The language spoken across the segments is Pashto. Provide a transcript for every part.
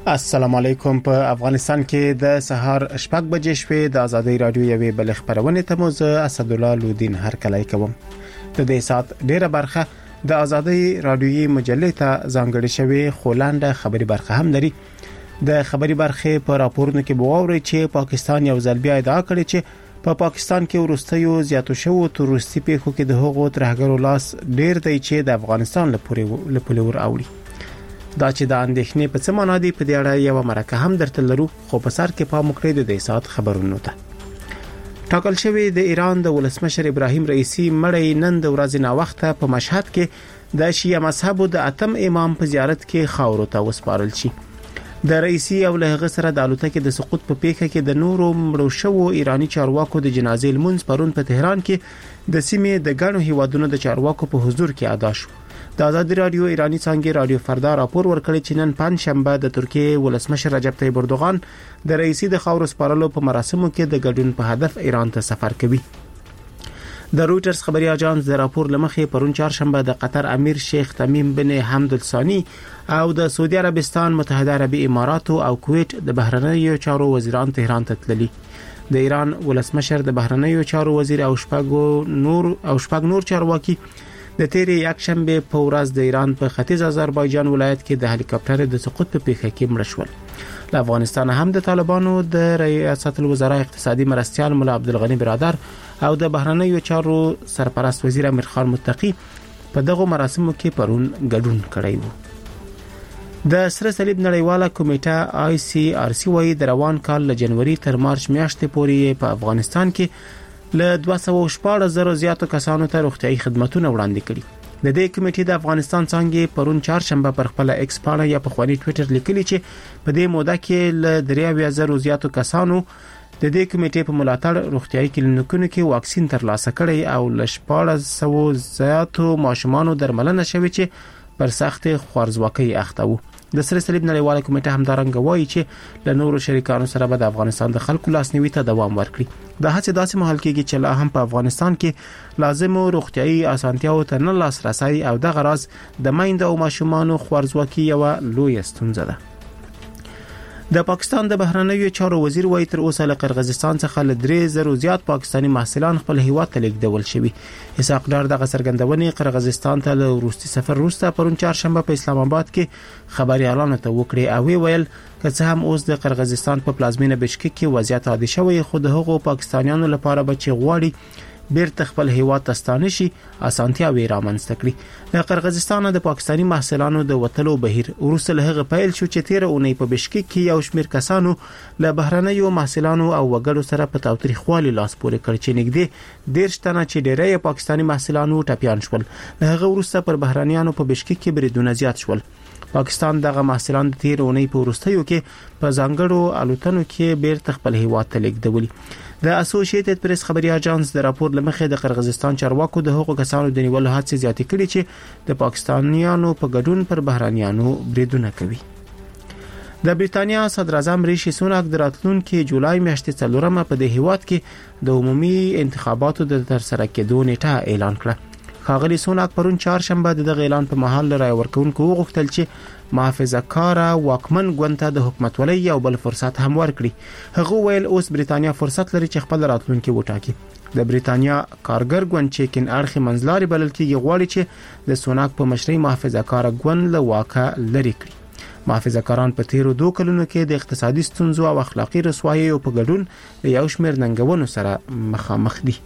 السلام علیکم. په افغانستان کې د سهار شپږ بجې شوې د ازادي رادیو یوې بل خبرونه ته موزه اسد الله لودین هر کله کوم. د دې سات ډیره برخه د ازادي رادیوي مجلې ته ځانګړې شوې خولانده خبري برخه هم لري. د خبري برخه په راپورونو کې بووري چې پاکستان یو ځل بیا ادعا کړې چې په پاکستان کې ورستیو زیاتو شو تروریستي پیښو کې د هغو ترهګرو لاس ډیر دی چې د افغانستان لپاره ور اوړي. دا چې د اندېښنې په څه معنا دی په دې اړه یو مرکه هم درته لرو، خو په سر کې پام وکړئ د دې سات خبرونو ته. ټاکل شوی د ایران د ولسمشر ابراهیم رئیسی مړی نن د ورځې نا وخته په مشهد کې د شیعه مذهبو د اتم امام په زیارت کې خاورو ته وسپارل شي. د رئیسی او له هغه سره د الوتکې د سقوط په پیښه کې د نورو مړو شوو ایرانی چارواکو د جنازې لمونځ پرون په تهران کې د سیمې د ګڼو هیوادونو د چارواکو په حضور کې ادا شو. د ازادي رادیو ایرانی څنګه رادیو فردا راپور ورکړی چې نن پنځشنبه د ترکیه ولسمشر رجب طیب اردوغان د رئیسی د خاورو سپارلو په مراسمو کې د ګډون په هدف ایران ته سفر کوي. د رويټرز خبري اژانس د راپور لمخې پرون چهارشنبه د قطر امیر شیخ تمیم بن حمد الثانی او د سعودي عربستان متحده عربي امارات او کویت د بهرنیو چارو وزیران تهران ته تللي. د ایران ولسمشر د بهرنیو چارو وزیر او شپږ نور چارواکي د تیرې یکشنبه په ورځ د ایران په ختیځ آذربایجان ولایت کې د هلیکاپټر د سقوط په پیښه کې مړ شول. له افغانستان هم د طالبانو د ریاست الوزرا اقتصادي مرستيال مولا عبدالغنی برادر او د بهرنیو چارو سرپرست وزیر امیر خان متقی په دغه مراسمو کې پرون ګډون کړی وو. د سره صلیب نړیواله کمیټه ICRC وايي د روان کال له جنوري تر مارچ میاشتې پورې په افغانستان کې له 214,000 زیاتو کسانو ته روغتيایي خدماتونه وړاندې کړي. د دې کمیټې د افغانستان څنګه پرون چهارشنبه پر خپل ایکس پاڼه یا په خواني ټوئیټر لیکلي چې په دې موده کې له 3,000 زیاتو کسانو د دې کمیټې په ملاتړ روغتيایي کلینیکونو کې واکسین ترلاسه کړي او له 1400 زیاتو ماشومانو درملنه شوې چې پر سخت خوارزواکۍ اخته وو. د سره صلیب نړیواله کمیټه همدارنګه وایي چې له نورو شریکانو سره به د افغانستان د خلکو لاسنیوي ته دوام ورکړي. د هڅې داسې مهال کېږي چې لا هم په افغانستان کې لازمو روغتيایي اسانتیاو ته نه لاسرسي او د غراض د میندو او ماشومانو خوارزواکي یو لوی ستونزه ده. د پاکستان د بهرنیو چارو وزیر وایي تر اوسه له قرغیزستان څخه له 3,000 زیات پاکستانی محصلان خپل هیواد ته لیږدول شوي. اسحاق ډار دغه څرګندونې قرغیزستان ته له روسي سفر وروسته پرون چهارشنبه په اسلام آباد کې خبريالانو ته وکړي او ویل که څه هم اوس د قرغیزستان په پلازمینه بشکک کې وضعیت عادي شوی، خو د هغو پاکستانیانو لپاره به چې غواړي بیرته خپل هیواد ته ستانه شي اسانتیاوي رامنځته کړي. د قرغیزستان د پاکستانی محصلانو د وټلو بهیر وروسته له هغه پیل شو چې 13 اونۍ په بشکک کې یو شمېر کسانو له بهرنیو محصلانو او وګړو سره په تاوتریخوالي لاس پورې کړ چې نږدې 13 تنه چې ډېری پاکستانی محصلانو ټپيان شول. له هغه وروسته پر بهرنیانو په بشکک کې بریدونه زیات شول. پاکستان دغه محصلان د 13 اونۍ په وروستیو کې په ځانګړو الوتنو کې بیرته خپل هیواد ته لیږدولي. د اسوسییټډ پریس خبري اژانس د راپور لمخې د قرغیزستان چارواکو د هغو کسانو د نیولو هڅې زیاتې کړې چې د پاکستانیانو په ګډون پر بهرانيانو بریدونه کوي. د بریتانیا صدر اعظم ریشي سوناک د راتلونکي جولای میاشتې 4 په د هیواد کې د عمومي انتخاباتو د ترسره کېدو نیټه اعلان کړه. خاغلی سوناک پرون چهارشنبه د غیلان په محل رای ورکونکو وغوښتل چې محافظه کار واکمن ګوند ته د حکومت ولې یو بل فرصت هم ورکړي. هغه ویل اوس بریتانیا فرصت لري چې خپل راتلونکي وټاکي. د بریتانیا کارګر ګوند چې کین اړخي منځلاري بلل کېږي غواړي چې د سوناک په مشرۍ محافظه کار ګوند له واکه لري کړي. محافظه کاران په تیرو 2 کلونو کې د اقتصادي ستونزو او اخلاقی رسوایي په ګډون یو شمېر ننګونو سره مخامخ دي.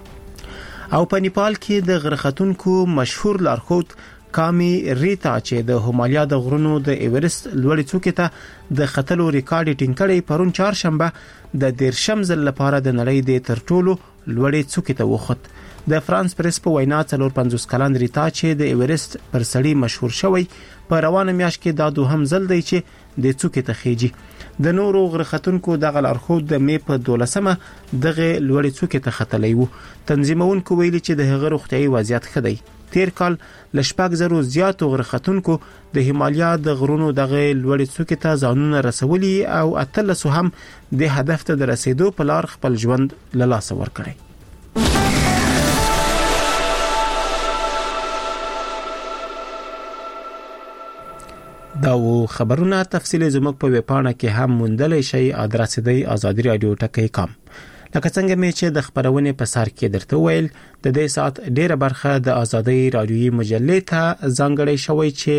او په نیپال کې د غرختونکو مشهور لارښود کامی ریتا چې د هیمالیا د غرونو د ایورست لوړې څوکې ته د ختلو ریکارډ ټینګ کړی پرون چهارشنبه د 13 ځل لپاره د نړۍ د ترټولو لوړې څوکې ته وخت. د فرانس پریس په وینا 450 کلن ریتا چې د ایورست پر سړی مشهور شوی په روانه میاشت کې دا دوهم ځل دی چې د څوکې ته خېږي. د نورو غرختونکو دغه لارښود د می په 12مه دغه لوړې څوکې ته ختلی وو. تنظیمونکو ویلي چې د هغه روغتیایي وضعیت ښه دی. تیر کال ل 4,000 زیاتو غرختونکو د هیمالیا د غرونو دغه لوړې څوکې ته ځانونه رسولي او 13 هم د هدف ته د رسیدو په لار خپل ژوند له لاسه ورکړي. دا و خبرونه تفصیل زموږ په ویبپاڼه کې هم موندلی شئ. ادرس دی ازادي رادیو ټکی.com. لکه څنګه مې چې د خبرونې په سر کې درته ویل، د دې سات ډیره برخه د ازادي رادیوي مجلې ته ځانګړې شوی چې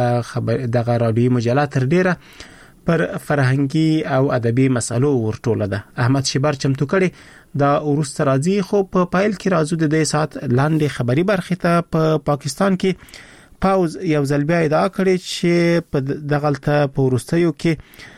دغه رادیوي مجله تر ډیره پر فرهنګي او ادبي مسالو ورټوله ده. احمد شیبر چمتو کړي دا ورسته راځي، خو په پایل کې راځو د دې سات لاندې خبري برخه ته. په پاکستان کې پاوز یو ځل بیا ادعا کړې چې په دغلطه په ورستیو کې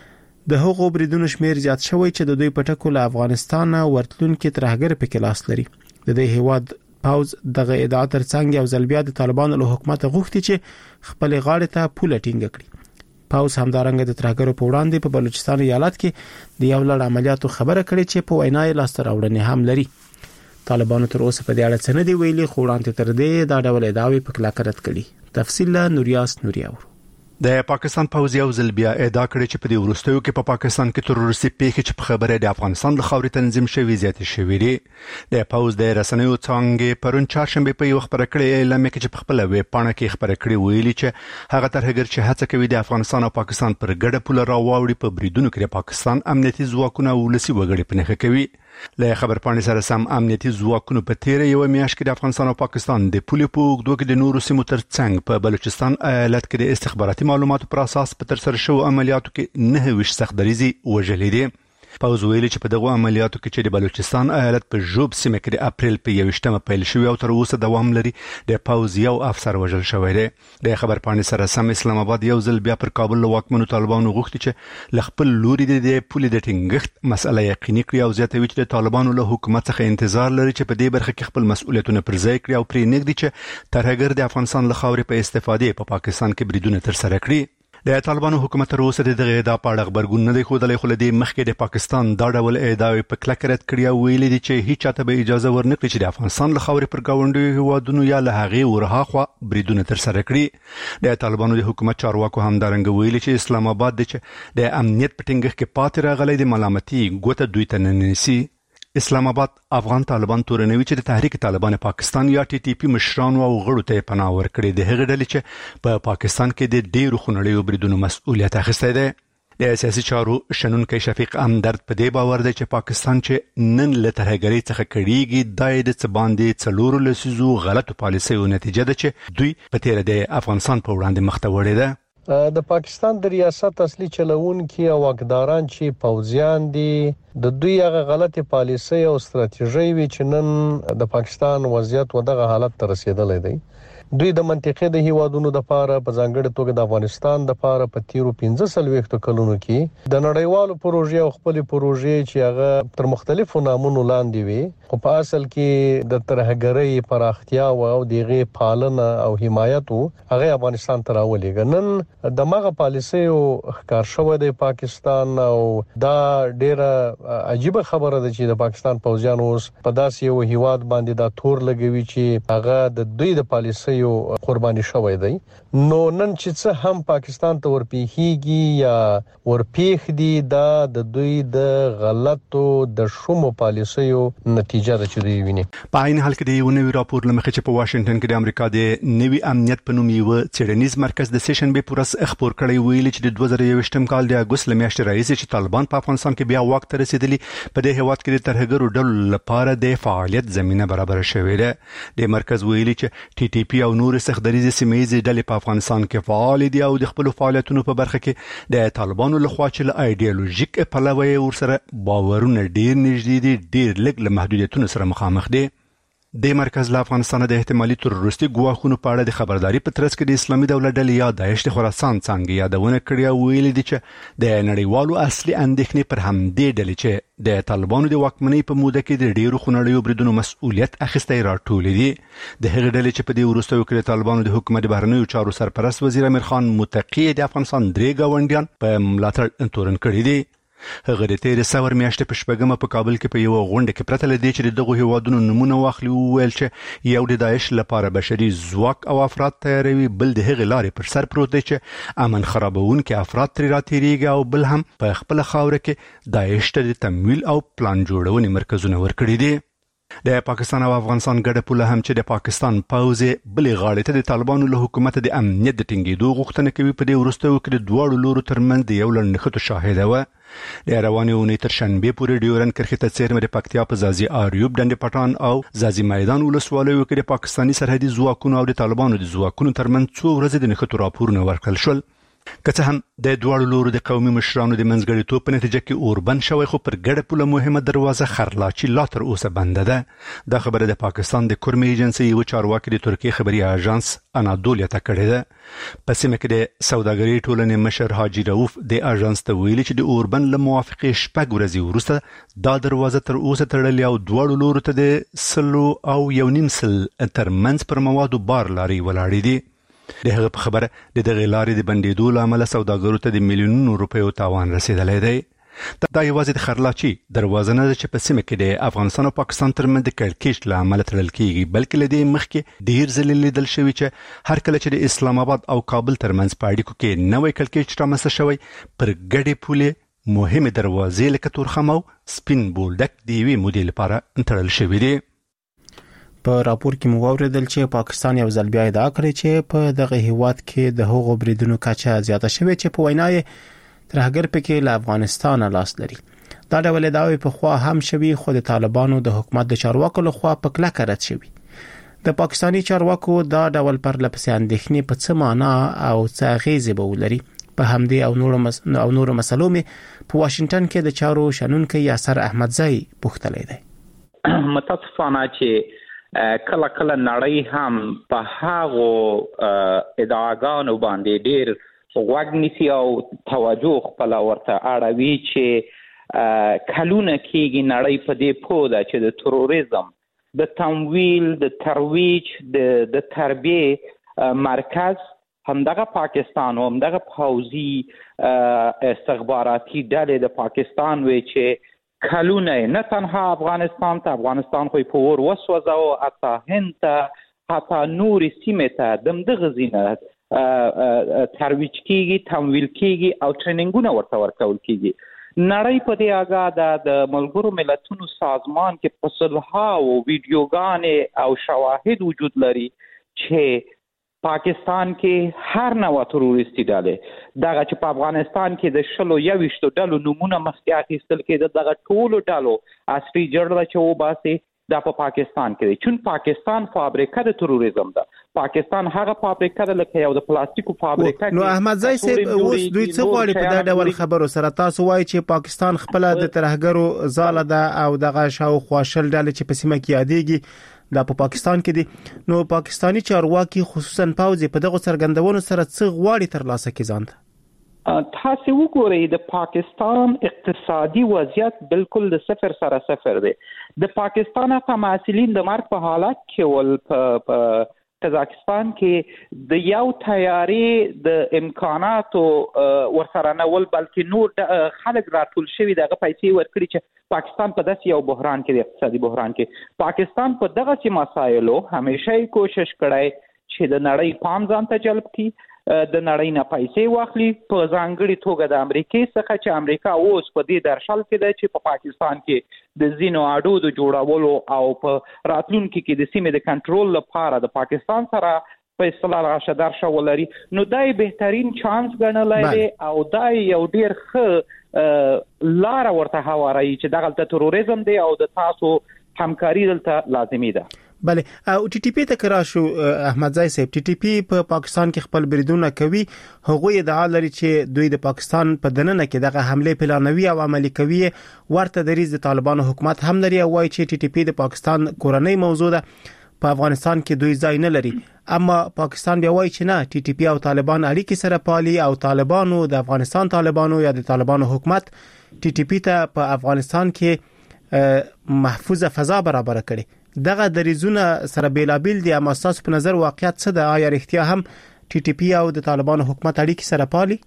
د هغو بریدونو شمیر زیات شوی چې د دوی پټکو له افغانستان ورتلونکو ترهګر په کې لاس لري. د دې هیواد پاوز دغه ادعا ترڅنګ یو ځل بیا د طالبانو له حکومت غوښتي چې خپل غاړه ته پوله ټینګ کړي. پاوز همدارنګه د ترهګرو په وړاندې په بلوچستان ایالت کې د یو لړ عملیاتو خبره کړې چې په وینای لاس راوړنې هم لري. طالبانو تر اوسه په دې اړه څه نه دی ویلي، خو وړاندې تر دې دا ډول ادعاوې په کلکه رد کړي. تفصیل نوریاس نوریاور. د پاکستان پوځ یو ځل بیا ادعا کړې چې په دې وروستیو کې په پاکستان کې تروریستي پیښې چې په خبره د افغانستان له خاورې تنظیم شوی زیاتې شوې دي. د پوځ د رسنیو څنګه پرون چهارشنبه په یو خبره کړې اعلان کې چې په خپل ویبپاڼه کې خبره کړې ویلي چې هغه ترهګر چې هڅه کوي د افغانستان او پاکستان پر ګډه پوله راوړي په بریدونو کې د پاکستان امنیتي ځواکونه ولسی وګړي په نخښه کوي. له خبرپاڼې سره سم امنیتي ځواکونو په تیر یو میاشت کې د افغانستان او پاکستان د پولې په اوږدو کې د نورو سیمو ترڅنګ په بلوچستان ایالت کې د استخباراتي معلوماتو پر اساس په تر سره شو عملیاتو کې 9 سختدریزي وژلې دي. پوځ ویلي چې په دغه عملیاتو کې چې د بلوچستان ایالت په جوب سیمه کې د اپریل په 21مه پیل شوی او تر اوسه دوام لري، د پوځ یو افسر وژل شوی دی. د خبرپاڼې سره سم اسلام آباد یو ځل بیا پر کابل له واکمنو طالبانو غوښتي چې لخپل لوري د پولې د ټینګښت مسله یقیني کړي او زیاتوي چې د طالبانو له حکومت څخه انتظار لري چې په دې برخه کې خپل مسؤلیتونه پر ځای کړي او پرې نږدې چې ترهګر د افغانستان له خاورې په استفادې په پاکستان کې بریدونه تر سره کړي. د طالبانو حکومت تر اوسه دغه ادعا په اړه خبرګون نه دی ښودلی، خو له دې مخکې د پاکستان دا ډول ادعاوې په کلکه رد کړي او ویلي دي چې هیڅ چاته به اجازه ورنکړي چې د افغانستان له خاورې پر ګاونډیو هیوادونو یا له هغې ورهاخوا بریدونه تر سره کړي. د طالبانو د حکومت چارواکو همدارنګه ویلي چې اسلام آباد د امنیت په ټینګښت کې پاتې راغلی د ملامتي ګوته دوی ته نه نیسي. اسلام آباد افغان طالبان تورنوي چې د تحریک طالبان پاکستان یا ټي ټي پی مشرانو او غړو ته پناه ورکړي د هغې ډلې چې په پاکستان کې د ډیرو خونړیو بریدونو مسؤلیت اخیستی دی. د سیاسي چارو شنونکی شفیق امدرد په دې باور دی چې پاکستان چې نن له ترهګرۍ څخه کړيږي د څه باندې څلورو لسیزو غلطو پالیسیو نتیجه ده چې دوی په تیر د افغانستان په وړاندې مخ ته وړي ده. د پاکستان د ریاست اصلي چلوونکي او واکداران چې پوځیان دي د دوی هغه غلطي پالیسي او ستراتیژي وی چې نن د پاکستان وضعیت ودغه حالت ته رسیدلی دی. دوی د منطقې د هیوادونو د پاره په ځانګړي توګه د افغانستان د پاره په تیرو 15 کلونو کې د نړیوالو پروژې او خپل پروژې چې هغه تر مختلفو نامونو لاندې وي، خو په اصل کې د ترهګرۍ پراختیا او دغه پالنه او حمایت هغه افغانستان ته راولېږي. نن دغه پالیسي او ښکار شوی د پاکستان او دا ډیره عجیب خبره ده چې د پاکستان پوځیان اوس په داسې یو هیواد باندې دا تور لګوي چې هغه د دوی د پالیسي قرباني شوی دی. نو نن چې څه هم پاکستان ته ورپیږي یا ورپیخ دي دا د دوی د غلطو د شومو پالیسیو نتیجه ده چې دوی ویني. په عین حال کې د یو نوي راپور لمخې چې په واشنگټن کې د امریکا د نوي امنیت په نوم یو څېړنیز مرکز د سیشنبه پورس خبر کړی ویلي چې د 2021 کال د اګوست لمیاشتې راځي چې طالبان په افغانستان کې بیا واک ته رسیدلی په دې هیواد کې د ترهګرو ډلو لپاره د فعالیت زمينه برابر شوې ده. د مرکز ویلي چې ټي ټي پی او نور سختدریزي سیمایي ډلې په افغانستان کې فعال دي او د خپل فعالیتونو په برخه کې د طالبانو لخوا چې له ایډیالوژیک پلوي ورسره باورونه ډیر نږدې دي، ډیر لږ له محدودیتونو سره مخامخ دي. د مرکز له افغانستان د احتمالي تروریستي ګواښونو په اړه د خبرداري په ترڅ کې د اسلامي دولت ډلې یا داعش د خراسان څنګه یادونه کړې او ویلي دي چې د نړیوالو اصلي اندېښنې پر همدې ډلې چې د طالبانو د واکمنۍ په موده کې د ډیرو خونړیو بریدونو مسؤلیت اخیستی راټولې دي. د هغې ډلې چې په دې وروستیو کې د طالبانو د حکومت د بهرنیو چارو سرپرست وزیر امیر خان متقی د افغانستان درې ګاونډیان په ملاتړ تورن کړي دي. هغه د تیر سور میاشتې په شپږمه په کابل کې په یو غونډه کې پرته لدی چې دغه هیوادونو نمونه واخلي او ویل چې یو د داعش لپاره بشري ځواک او افراد تیاروي، بل د هغې لارې پر سر پروت دی چې امن خرابونکي افراد ترې راتېریږي او بل هم په خپل خاوره کې داعش ته د تمویل او پلان جوړونې مرکزونه ورکړي دي. د پاکستان او افغانستان ګډه پوله هم چې د پاکستان پوځ بلې غاړې ته د طالبانو له حکومت د امنیت د ټینګېدو غوښتنه کوي په دې وروستیو کې د دواړو لورو ترمنځ د یو لړ نښتو شاهده وه. د روانې اونۍ تر شنبې پورې ډیورن کرښې ته څیرمه د پکتیا په ځاځي آریوب ډنډ پټان او ځاځي میدان ولسوالیو کې د پاکستاني سرحدي ځواکونو او د طالبانو د ځواکونو ترمنځ څو ورځې د نښتو راپورونه ورکړل شول. که څه هم د دواړو لورو د قومي مشرانو د منځګړیتوب په نتیجه کې اوربند شوی، خو پر ګډه پوله مهمه دروازه خرلاچي لا تر اوسه بنده ده. دا خبره د پاکستان د کورمي ایجنسۍ یو چارواکي د ترکیې خبري اژانس انادولیا ته کړې ده. په سیمه کې د سوداګرۍ ټولنې مشر حاجي رؤف د اژانس ته ویلي چې د اوربند له موافقې 6 ورځې وروسته دا دروازه تر اوسه تړلې او دواړو لورو ته د 1.5 ترمنځ پر موادو بار لارې ولاړې دي. د هغه په خبره د دغه لارې د بندېدو له امله سوداګرو ته د میلیونونو روپیو تاوان رسېدلی دی. دا یوازې د خرلاچي دروازه نه ده چې په سیمه کې د افغانستان او پاکستان ترمنځ د کړکېچ له امله تړل کېږي، بلکې له دې مخکې ډېر ځلې لیدل شوي چې هر کله چې د اسلام آباد او کابل ترمنځ په اړیکو کې نوی کړکېچ رامنځته شوی، پر ګډې پولې مهمې دروازې لکه تورخم او سپین بولدک د یوې مودې لپاره تړل شوي دي. په راپور کې مو واوریدل چې پاکستان یو ځل بیا ادعا کړې چې په دغه هیواد کې د هغو بریدونو کچه زیاته شوې چې په وینا یې ترهګر پکې له افغانستان لاس لري. دا ډول ادعاوې په خوا هم شوي، خو د طالبانو د حکومت د چارواکو لخوا په کلکه رد شوي. د پاکستاني چارواکو دا ډول پرلپسې اندېښنې په څه معنا او څه اغیزې به ولري؟ په همدې او نورو مسلو مې په واشنگټن کې د چارو شنونکی یاسر احمدزی پوښتلی دی. متاسفانه چې کله کله نړۍ هم په هغو ادعاګانو باندې ډیر غوږ نیسي او توجه خپل ورته اړوي چې کلونه کېږي نړۍ په دې پوه ده چې د تروریزم د تمویل، د ترویج، د تربیه مرکز همدغه پاکستان او همدغه پوځي استخباراتي ډلې د پاکستان وي چې کلونه نه تنها افغانستان خو په ور وسوځاو، حتی هند ته، حتی نورې سیمې ته دغه ځینه ترویج کېږي، تمویل کېږي او ټریننګونه ورته ورکول کېږي. نړۍ په دې آګاه ده. د ملګرو ملتونو سازمان کې په سلهاو ویډیوګانې او شواهد وجود لري چې پاکستان کې هر نوع تروریستي ډلې دغه چې په افغانستان کې د 21 ډلو نمونه مخکې اخیستل کېده، دغه ټولو ډلو اصلي جوړه چې وباسي دا په پاکستان کې دی. چون پاکستان فابریکه د تروریزم ده. پاکستان هغه فابریکه ده لکه یو د پلاستیکو فابریکه. نو احمدزی صاحب اوس دوی څه غواړي په دا ډول خبرو سره؟ تاسو وایي چې پاکستان خپل د ترهګرو ځاله ده او دغه شاوخوا شل ډلې چې په سیمه کې یادېږي دا په پاکستان کې دي. نو پاکستانی چارواکي خصوصا پوځ په دغه څرګندونو سره څه غواړي ترلاسه کړي ځان ته؟ تاسو وګورئ د پاکستان اقتصادي وضعیت بالکل د صفر سره صفر دی. د پاکستان محصلین د مرګ په حالت کې ول په قزاقستان کې د یو تیارې د امکاناتو ورسره نه ول، بلکې نور خلک راټول شوي دغه پیسې ورکړي چې پاکستان په داسې یو بحران کې، د اقتصادي بحران کې پاکستان په دغه مسایلو همیشه کوشش کړی چې د نړۍ پام ځان ته جلب کړي، د نړۍ نه پیسې واخلي، په ځانګړي توګه د امریکای څخه چې امریکا اوس په دې درشل کې ده چې په پاکستان کې د زینو اډو د جوړولو او په راتلونکي کې د سیمې د کنټرول لپاره د پاکستان سره په اصطلاح راشه درشه ولري. نو دای بهترین چانس ګڼلی دی او دای یو ډیر ښه لار ورته هواروي چې دغه تروریزم دی او د تاسو همکاري دلته لازمي ده. بله، او ټي ټي پی ته کرا شو احمدزی صاحب. ټي ټي پی په پاکستان کې خپل بریدونه کوي، هغوی ادعا لري چې دوی د پاکستان په دننه کې دغه حمله پلانوي او عملي کوي. ورته دریځ د طالبانو حکومت هم لري او وايي چې ټي ټي پی د پاکستان کورنۍ موضوع ده، په افغانستان کې دوی ځای نه لري. اما پاکستان بیا وايي چې نه، ټي ټي پی او طالبان اړیکې سره پالي او طالبانو د افغانستان طالبانو یا د طالبانو حکومت ټي ټي پی ته په افغانستان کې محفوظه فضا برابر کړي. دغه دریزونه سره بیلابیل دي، اما تاسو په نظر واقعیت څه ده؟ آیا رښتیا هم ټي ټي پی او د طالبانو حکومت اړیکې سره پالي؟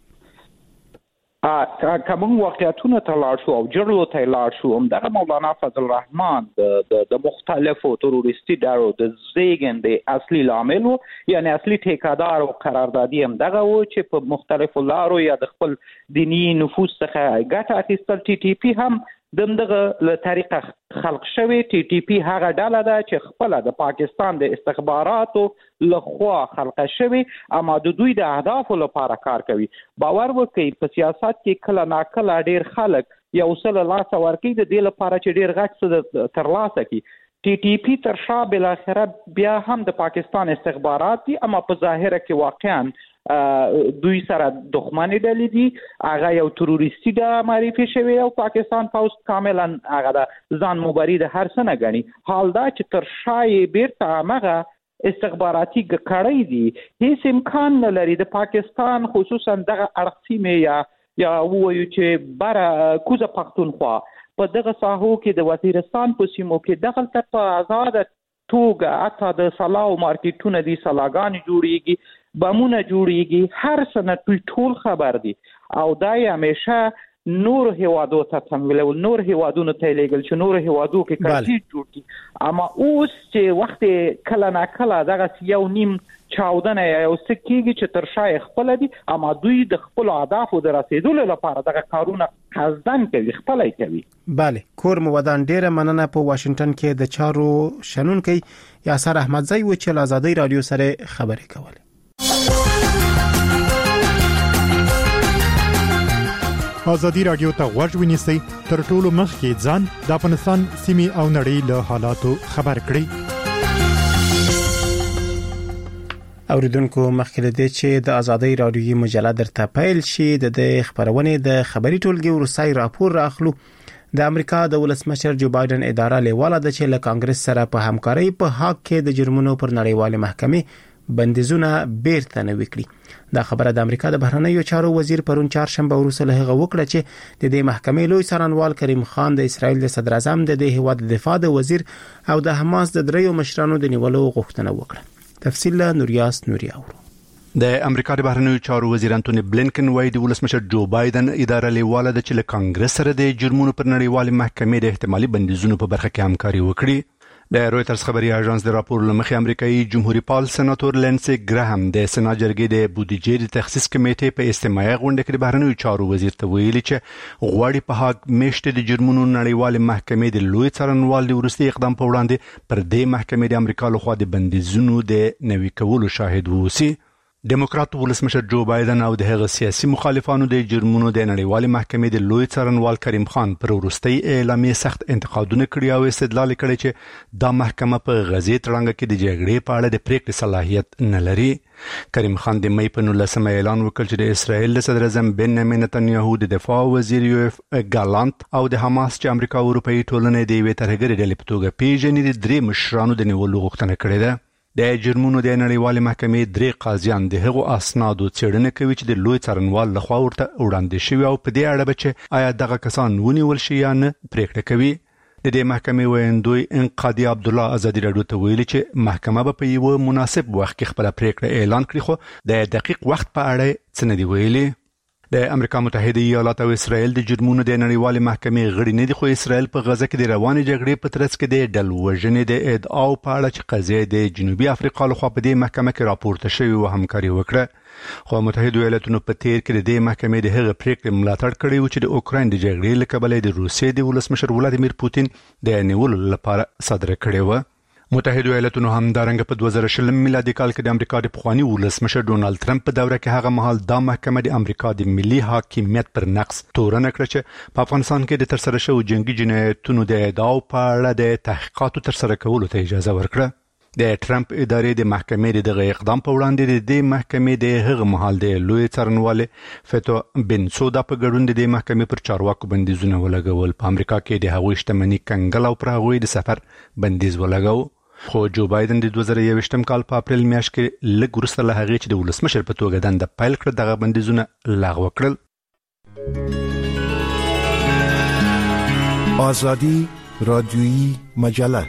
کوم واقعیتونه ته لاړ شو او جرلو ته لاړ شو، همدغه مولانا فضل الرحمن د مختلفو تروریستي ډلو د زیږندې اصلي لامل و، یعنی اصلي ټیکادار او قراردادي همدغه و چې په مختلفو لارو یا د خپل دینی نفوذ څخه ګټه اخیستل. ټي ټي پی هم دغه له طریقه خلق شوی ټي ټي پی هغه ډله ده چې خپل د پاکستان د استخباراتو لخوا خلق شوی اما د دوی د اهدافو لپاره کار کوي. باور وکړئ په سیاست کې کله ناکله ډیر خلک یو څه لاس ورکوي د دې لپاره چې ډیر غټ څه ترلاسه کړي. ټي ټي پی تر شا بل اخره بیا هم د پاکستان استخبارات دي اما په ظاهره کې واقعا دوی سره دښمنی ډلې دي. هغه یو تروریستي د معرفي شوی او پاکستان پوز کاملا هغه د ځان مباري د هر څه نه غني. حال دا چې تر شا یې بیرته هغه استخباراتي کړی دي. هیڅ امکان نه لري د پاکستان خصوصا دغه اړخسیمه یا وایو چې بر کوزه پښتونخوا په دغه ساحو کې د وزیرستان په سیمو کې دغلته په آزاد توګه اته د سلاو مارکیټونه دي، سلاګان جوړیږي، بمونه جوړیږي، هر څه ټول خبر دي او دا یې همیشه نور هیوادو ته تمویلول، نور هیوادونو ته لیږل چې نور هیوادو کې کړي جوړ کی. اما اوس چې وخت کله نا کله دغه یو نیم چاودنه یو سکیږي چې تر شای خپل دي اما دوی د خپل اهدافو د رسیدلو لپاره دغه کارونه قصدن کوي، خپلای کوي. بله، کور مو ودان ډیره مننه. په واشنگټن کې د چارو شنونکي یاسر احمدزی و چې آزادۍ رادیو سره خبرې کولې. آزادی رادیو ته غوږ ونیسئ تر ټولو مخکې ځان د افغانستان سیمې او نړۍ له حالاتو خبر کړئ. اوریدونکو مخکې د دې چې د آزادۍ رادیوي مجله درته پیل شي د خبرونې د خبري ټولګي ورسای راپور راخلو. د امریکا د ولسمشر جو بایدن اداره لیواله ده چې له کانګرس سره په همکارۍ په حق کې د جرمونو پر نړیواله محکمې بندیزونه بیرته نوي کړي. دا خبره د امریکا د بهرنیو چارو وزیر پرون چهارشنبه وروسته له هغه وکړه چې د دې محکمې لوی څارنوال کریم خان د اسرائیل د صدر اعظم د هیواد دفاع د وزیر او د حماس د دریو مشرانو د نیولو غوښتنه وکړه. تفصیل له نوریاس نوري اورو. د امریکا د بهرنیو چارو وزیر انټونی بلینکن وايي د ولسمشر جو بایدن اداره لیواله ده چې له کانګرس سره د جرمونو پر نړیواله محکمې د احتمالي بندیزونو په برخه کې همکاري وکړي. د رويټرز خبري اژانس د راپور لمخې امریکایي جمهوریت پال سېناتور لینسي ګراهام د سنا جرګې د بودیجې د تخصیص کمیټې په استماعي غونډه کې د بهرنیو چارو وزیر ته ویلي چې غواړي په هغه میشته د جرمونو نړیواله محکمې د لوی څارنوال د ورستي اقدام په وړاندې پر دې محکمې د امریکا لخوا د بندیزونو د نوي کولو شاهد ووسی. ډیموکرات ولسمشر جو بایدن او د هغه سیاسي مخالفانو د جرمونو د نړیوال محکمې د لوی څارنوال کریم خان پر وروستي اعلامیه سخت انتقادونه کړي او استدلال کړي چې دا محکمه په غزې تړنګ کې د جګړې په اړه د پریکړې صلاحیت نه لري. کریم خان د مې په 19 اعلان وکړ چې د اسرائیل د صدر اعظم بنیامین نتنیاهو د دفاع وزیر یوف ګالانت او د حماس چې امریکا او اروپאי ټولنې د یوې ترهګرې ډلې په توګه پیژني د درې مشرانو د نیولو غوښتنه کړې ده. د جرمونو د نړیوالې محکمې درې قاضیان د هغو اسنادو څېړنه کوي چې د لوی څارنوال لخوا ورته وړاندې شوی او په دې اړه چې آیا دغه کسان ونیول شي یا نه پریکړه کوي. د دې محکمې ویندوی انقاضي عبد الله آزادي رادیو ته ویلي چې محکمه به په یو مناسب وخت کې خپل پریکړه اعلان کړي خو د دقیق وخت په اړه څه نه دی ویلي. د امریکا متحده ایالات او اسرائیل د جرمونو د نړیوالې محکمې غړي نه دي خو اسرائیل په غزه کې د روانې جګړې په ترڅ کې د ډل وژنې د ادعا په اړه چې قضیه د جنوبي افریقا لخوا په دې محکمه کې راپورته شوی او همکاري وکړه. خو متحده ایالاتونو په تیر کې د محکمې د هغه پریکړې ملاتړ کړی و چې د اوکراین د جګړې له کبله د روسیې د ولسمشر ولادیمیر پوتین د نیولو لپاره صادره کړې و. متحده ایالاتونو همدارنګه په 2020 میلادي کال کې د امریکا د پخوانی ولسمشر ډونالد ټرمپ په دوره کې هغه مهال د محکمې د امریکا د ملي حاکمیت پر نقض تورنه کړ چې په افغانستان کې د ترسره شوو جنگي جنایتونو د ادعاو په اړه د تحقیقاتو ترسره کولو ته اجازه ورکړه. د ټرمپ ادارې د محکمې دغه اقدام په وړاندې د محکمې د هغه مهال د لوی څارنوال فتو بنسودا په ګډون د محکمې پر چارواکو بندیزونه ولګول. په امریکا کې د هغوی شتمنۍ کنګل او پر هغوی د سفر بندیز ولګاو. خو جو بایدن د 2021 کال په اپریل میاشت کې لږ وروسته له هغې چې د ولسمشر په توګه دنده پیل کړه دغه بندیزونه لغوه کړل. آزادی رادیویی مجله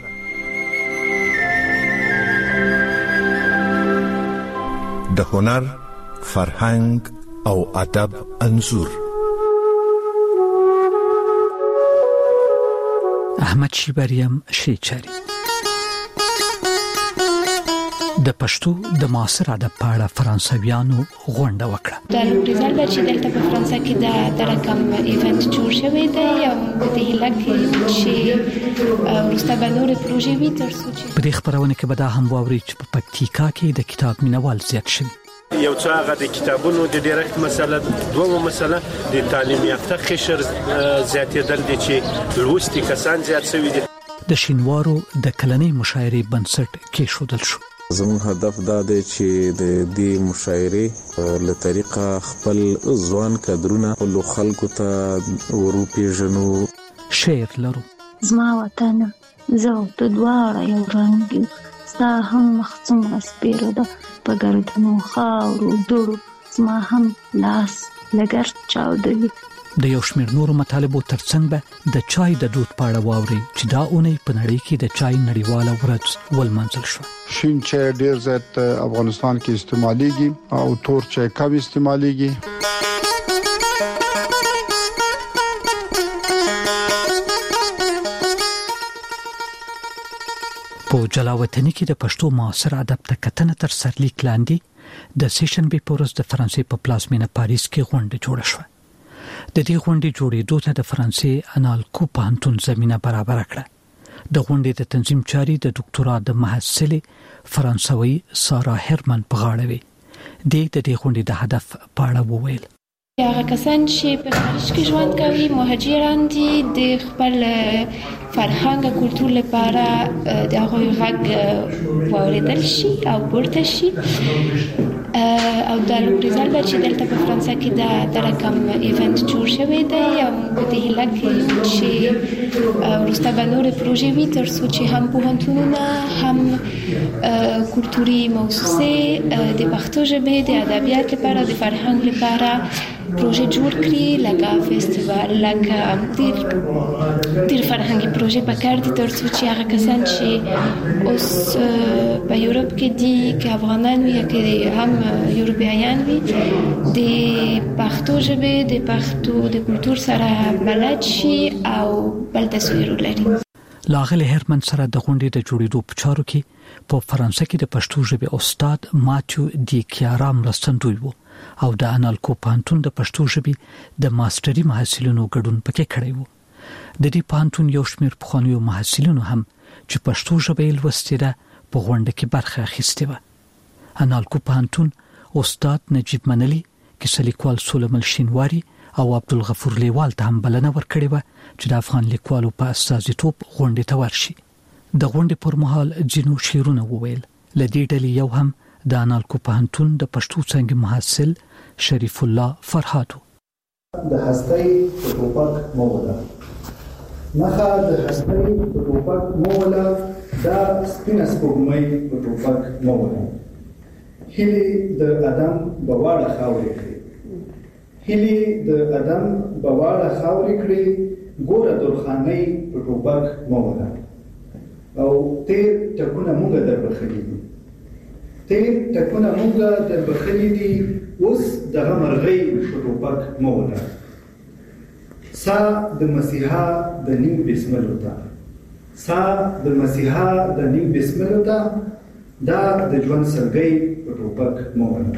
د هنر، فرهنګ او ادب انځور. احمد شیبریم شیچری د پښتو د معاصر ادب په اړه فرانسویانو غونډه وکړه. د لوریزال چې دلته په فرانسه کې د رقم ایونت جوړ شوی دی او د هلکه چې ورسته به نور پروژې وي تر څو چې په دې خبرونه کې به دا هم واوري چې په پکتیکا کې د کتاب مینوال زیات شي. یو څه هغه د کتابونو د ډایرکټ مسله، دومره مسله د تعلیم یافته قشر زیاتېدل دي چې لوستي کسان زیات شوي دي. د شینوارو د کلنۍ مشاعرې بنسټ کېښودل شو. زموږ هدف دا دی چې د دې مشاعرې له طریقه خپل ځوان کادرونه خپل خلکو ته وروپیژنو. شعر لرو. زما وطن زه ته دواړه یو رنګ یو، ستا هم مخ څومره سپېره ده په ګردونو خاورو دوړو، زما هم لاس لګرد چاودوي. د یو شمېر نورو مطالبو ترڅنګ به د چای د دود په اړه واوري چې دا اونۍ په نړۍ کې د چای نړیواله ورځ ولمانځل شوه. شین چای ډیر زیات افغانستان کې استعماليږي او تور چای کم استعماليږي. په جلاوطنۍ کې د پښتو معاصر ادب ته کتنه تر سرلیک لاندې د سیشن بي پورس د فرانسې په پلازمینه پاریس کې غونډه جوړه شوه. د دې غونډې جوړېدو ته د فرانسې انالکو پوهنتون زمينه برابر کړه. د غونډې د تنظیم چاري د ډاکټورا د محصلې فرانسوي سارا هرمن په غاړه وي. د دې غونډې د هدف په اړه وویل. هغه کسان چې په خارج کې ژوند کوي، مهاجران دي، د خپل فرهنګ او کلتور لپاره د هغوی غږ واوریدل شي او پورته شي. او د لوریزال چې دلته په فرانسه کې د رقم ایونت جوړ شوی دی او د هلکه چې ورسته به نور پروژې وي تر څو چې هم پوهنتونونه هم کلتوري موسسې د پښتو ژبې د ادبیات لپاره د فرهنګ لپاره پروژې جوړ کړي، لکه فستیوال، لکه ډېر فرهنګي پروژې پکار دي تر څو چې هغه کسان چې اوس په یورپ کې دي، که افغانان وي یا که هم یورپیان وي، د پښتو ژبې د پښتو د کلتور سره بلد شي او بل تصویر ولري. لاغله هرمن سره د غونډې د جوړېدو په چارو کې په فرانسه کې د پښتو ژبې استاد ماتیو دی کیارام مرستندوی وو او د انالکو پوهنتون د پښتو ژبې د ماستري محصلینو ګډون پکې کړی وو. د دې پوهنتون یو شمېر پخوانیو محصلینو هم چې پښتو ژبې لوستې ده په غونډه کې برخه اخیستې وه. انالکو پوهنتون استاد نجیب منلی، کیسه لیکوال سولمل شینواری او عبدالغفور لیوال ته هم بلنه ورکړې وه چې د افغان لیکوالو په استازیتوب غونډې ته ورشي. د غونډې پر مهال ځینو شعرونه وویل. له دې ډلې یو هم د انالکو پوهنتون د پښتو څانګې محصل شریف الله فرهاد. د هستۍ په ټوپک مولا نخا د هستۍ په ټوپک مولا دا سپینه سپوږمۍ په ټوپک مولا هیلې د ادم بواړه خاورې کړې، هیلې د ادم بواړه خاورې کړې، ګوره درخانۍ په ټوپک مولا او تیر ټکونه مونږ در بخلي دي، تیر ټکونه مونږ در بخلي دي، اوس دغه مرغۍ په ټوپک مولا سا د مسیحا د نیم بسملو ته، سا د مسیحا د نیم بسملو ته، دا د ژوند سلګۍ په ټوپک مولا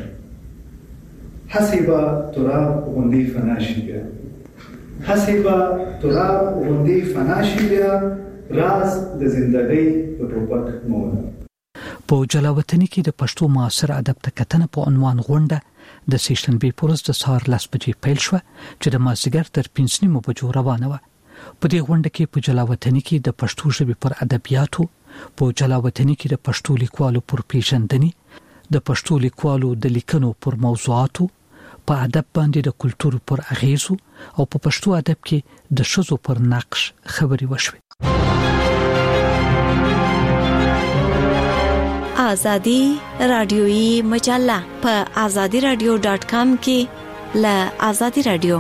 حسیبا تراب غوندې فنا شي بیا، حسیبا تراب غوندې فنا شي بیا، راز د زندګۍ په ټوپک مولا. په جلاوطنۍ کې د پښتو معاصر ادب ته کتنه په عنوان غونډه د سیشن بي پورس د سهار 10 بجې پیل شوه چې د مازدیګر تر 5 بجو روانه وه. په دې غونډه کې په جلاوطنۍ کې د پښتو ژبې پر ادبیاتو، په جلاوطنۍ کې د پښتو لیکوالو پر پیژندنې، د پښتو لیکوالو د لیکنو پر موضوعاتو، په ادب باندې د کلتور پر اغیزو او په پښتو ادب کې د ښځو پر نقش خبرې وشوې. آزادی رادیویی مجله په azadiradio.com کې له آزادی رادیو.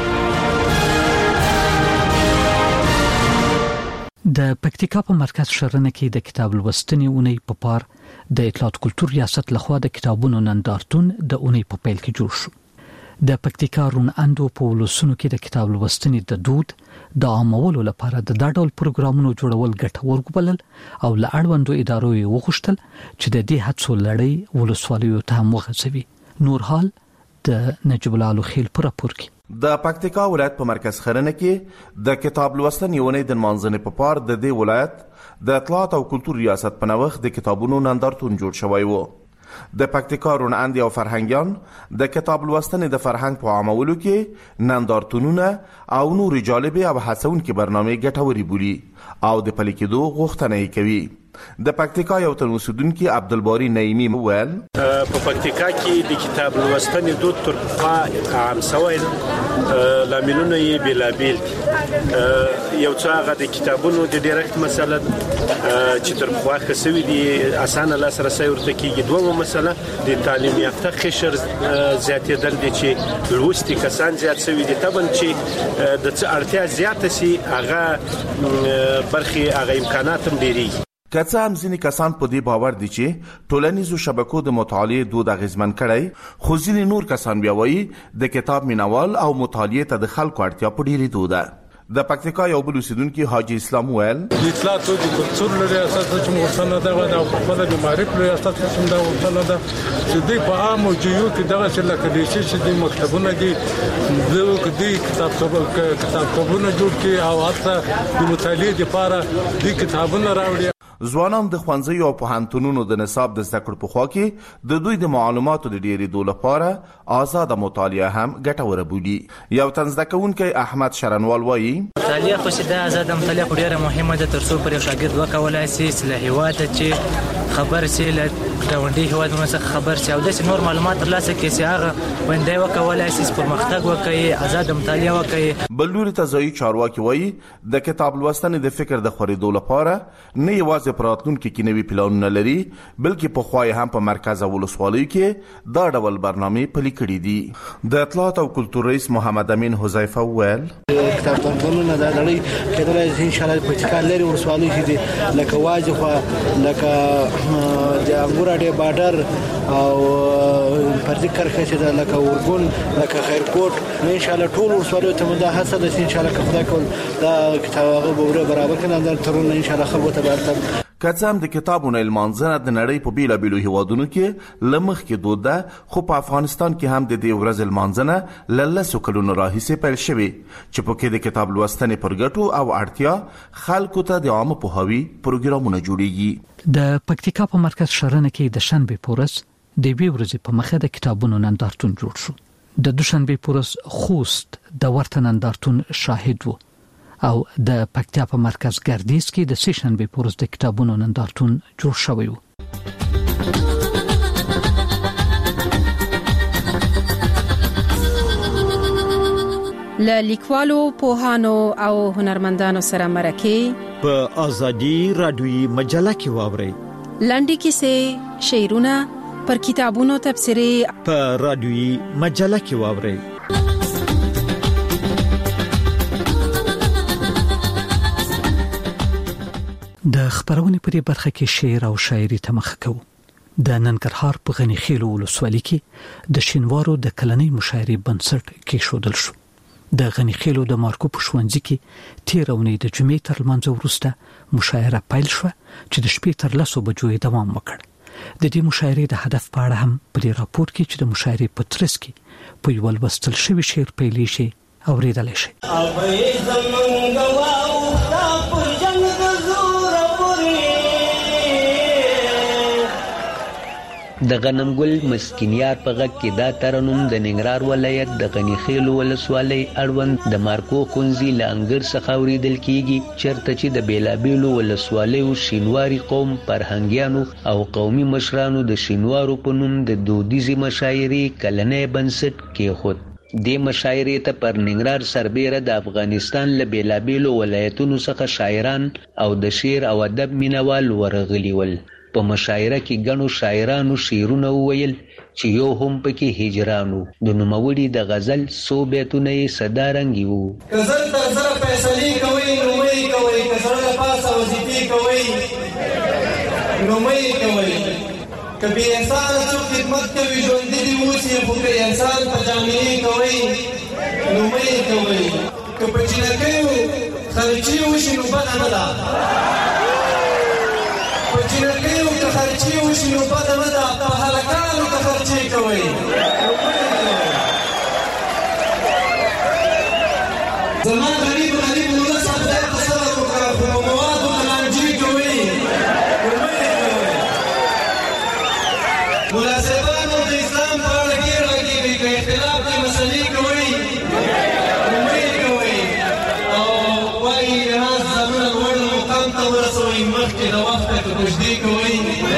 د پکتیکا په مرکز شرنه کې د کتاب لوستنې اونۍ په پار د اطلاعات کلتور ریاست لخوا د کتابونو نندارتون د اونۍ په پیل کې جوړ شو. د پکتیکا رون اندو په ولسونو کې د کتاب لوستنې د دود د عامولو لپاره د ډول پروګرامونو جوړول ګټور وبلل او له اړوندو ادارو یې وغوښتل چې د دې هڅو لړۍ ولسوالیو ته هم وغځوي. نور حال د نجیب الله خیل پر راپور کې. د پکتیکا ولایت په مرکز خرنه کې د کتاب لوستنې یونې د منځنۍ په پار د دې ولایت د اطلاعات او کلتور ریاست په نوښت د کتابونو نندارتون جوړ شوی و. د پکتیکا رون اندي او فرهنګیان د کتاب لوستنې د فرهنګ په عامولو کې نندارتونونه او نور جالبه او هڅونکې برنامه ګټوري بولي او د پلي کېدو غوښتنه کوي. د پکتیکا یو تن اوسیدونکي عبدالباری نعیمی وویل په پکتیکا کې د کتاب لوستنې دود تر پخوا عام شوی لاملونه یې بېلابېل یو څه هغه د کتابونو د ډیرکټ مسله چې تر پخوا ښه سوي دي اسانه لاسرسی ورته کېږي. دویمه مسله د تعلیم یافته قشر زیاتېدل دي چې لوستي کسان زیات سوي دي. طبعا چې د څه اړتیا زیاته سي هغه برخې هغه امکانات هم ډېرېږي. که څه هم ځینې کسان په دې باور دي چې ټولنیزو شبکو د مطالعې دود اغیزمن کړی، خو ځینې نور کسان بیا وایي د کتاب مینوال او مطالعې ته د خلکو اړتیا په ډېرېدو ده. د پکتیکا یو بل اوسیدونکي حاجی اسلام ویل د اطلاعات او کلتور لري اساس چې موږ څنګه دا خپل د معرفت لري اساس چې دا ورته ده چې د په عام موجودو کې دغه چې لکه د چې د مکتبونو کې د کتابونه جوړ کی او حتی د مطالعې لپاره د کتابونه راوړي. ځوانان د ښوونځیو او پوهنتونونو د نصاب د زده کړو په خوا کې د دوی د معلوماتو د ډېرېدو لپاره آزاده مطالعه هم ګټوره بولي. یو تن زده کوونکی احمد شرنوال وایي مطالعه خو چې د آزاده مطالعه خو ډېره مهمه ده ترڅو پر یو شاګرد وکولای شي چې له هېواده چې خبر شي له ګاونډي هېوادونو څخه خبر شي او داسې نور معلومات ترلاسه کړي چې هغه ونده وکولای شي پرمختګ وکړي آزاده مطالعه وکړي. بل لوري ته ځایي چارواکي وایي د کتاب لوستنې د فکر د خورېدو لپاره نه یوازې په راتلونکي کې نوي پلانونه لري بلکې پخوا یې هم په مرکز او ولسوالیو کې دا ډول برنامې پلي کړي دي. د اطلاعات او کلتور رئیس محمد امین حذیفه وویل کتابتونونه د نړۍ کېدلای شي ان شاء الله په پکتیکا لري ولسوالۍ کې دي لکه واجه خو لکه د انګوراډي بارډر او پرځکر کې چې لکه ورګون لکه خیرکوټ ان شاء الله ټول ولسوالۍ ته مده حسد ان شاء الله خدای کول دا کتابه به برابر کړي دا ترونه ان شاء الله خلکو ته برابر که څه هم د کتابونو المانځنه د نړۍ په بیلابیلو هیوادونو کې لمخ کې دود ده، خو په افغانستان کې هم د دې ورځ المانځنه له لسو کلونو راهیسې پیل شوې چې په کې د کتاب لوستنې پر ګټو او اړتیا خلکو ته د عامه پوهاوي پروګرامونه جوړیږي. د پکتیکا په مرکز شرنه کې د شنبه پورس د وی ورځې په مخه د کتابونو نندارتون جوړ شو. د دوشنبه پورس خوست د ورته نندارتون شاهد وو او د پکتیا په مرکز ګردیز کې د سه شنبه پورس د کتابونو نندارتون جوړ شوی وو. له لیکوالو، پوهانو او هنرمندانو سره مرکه په ازادي رادیوي مجله کې واوري. لنډي کیسې، شعرونه، پر کتابونو تبصرې په رادیوي مجله کې واوري. د خبرونې په دې برخه کې شعر او شاعري تمخ کوو. د ننګرهار په غنی خیلو ولسوالۍ کې د شینوارو د کلنۍ مشاعرې بنسټ کې شودل شو. د غنی خیلو د مارکو په ښوونځي کې 13 اونۍ د جمعې تر لمانځه وروسته مشاعره پیل شو چې د شپې تر 10 بجو دوام وکړ. د دې مشاعرې د هدف په اړه هم په دې راپور کې چې د مشاعرې په ترڅ کې په یو لوستل شوی شعر پیلې شي اوریدل شي. د غنمګل مسکینیار په غږ کې دا ترنم د ننګرهار ولایت د غنی خیل ولسوالۍ اړوند د مارکو ښوونځي له انګړ څخه اوریدل کیږي، چیرته چې د بیلابیلو ولسوالیو شینواري قوم فرهنګیانو او قومي مشرانو د شینوارو په نوم د دودیزې مشاعرې کلنۍ بنسټ کېښود. دې مشاعرې ته پر ننګرهار سربیره د افغانستان له بیلابیلو ولایتونو څخه شاعران او د شعر او ادب مینوال ورغلي ول. په مشاعره کې ګڼو شاعرانو شعرونه وویل چې یو هم پکې هجرانو. د نوموړي د غزل څو بیتونه یې صدارنګي وو. غزل تر سره فیصلې کوي، نومې کوي، کسر له پاسه وظیفې کوي، نومې کوي. کبي انسان څو خدمت کوي ژوند دي اوسې خو که انسان په جامعې کوي نو مې کوي که په جنکیو خرچي وشي نو بده نه ده په جنکیو که خرچي وشي نو بده نه ده په هلکانو که خرچي کوي زما غریب ولس خدای په صبر وکړه خو په موادو لانجې کوي مناسبانو د اسلام په اړه ډېر غږېږي که اختلاف کې مسلې کوي امید کوي او وایي راز ځانونه لوړ مقام ته ورسوئ مخکې د وخته که کوژدې کوئ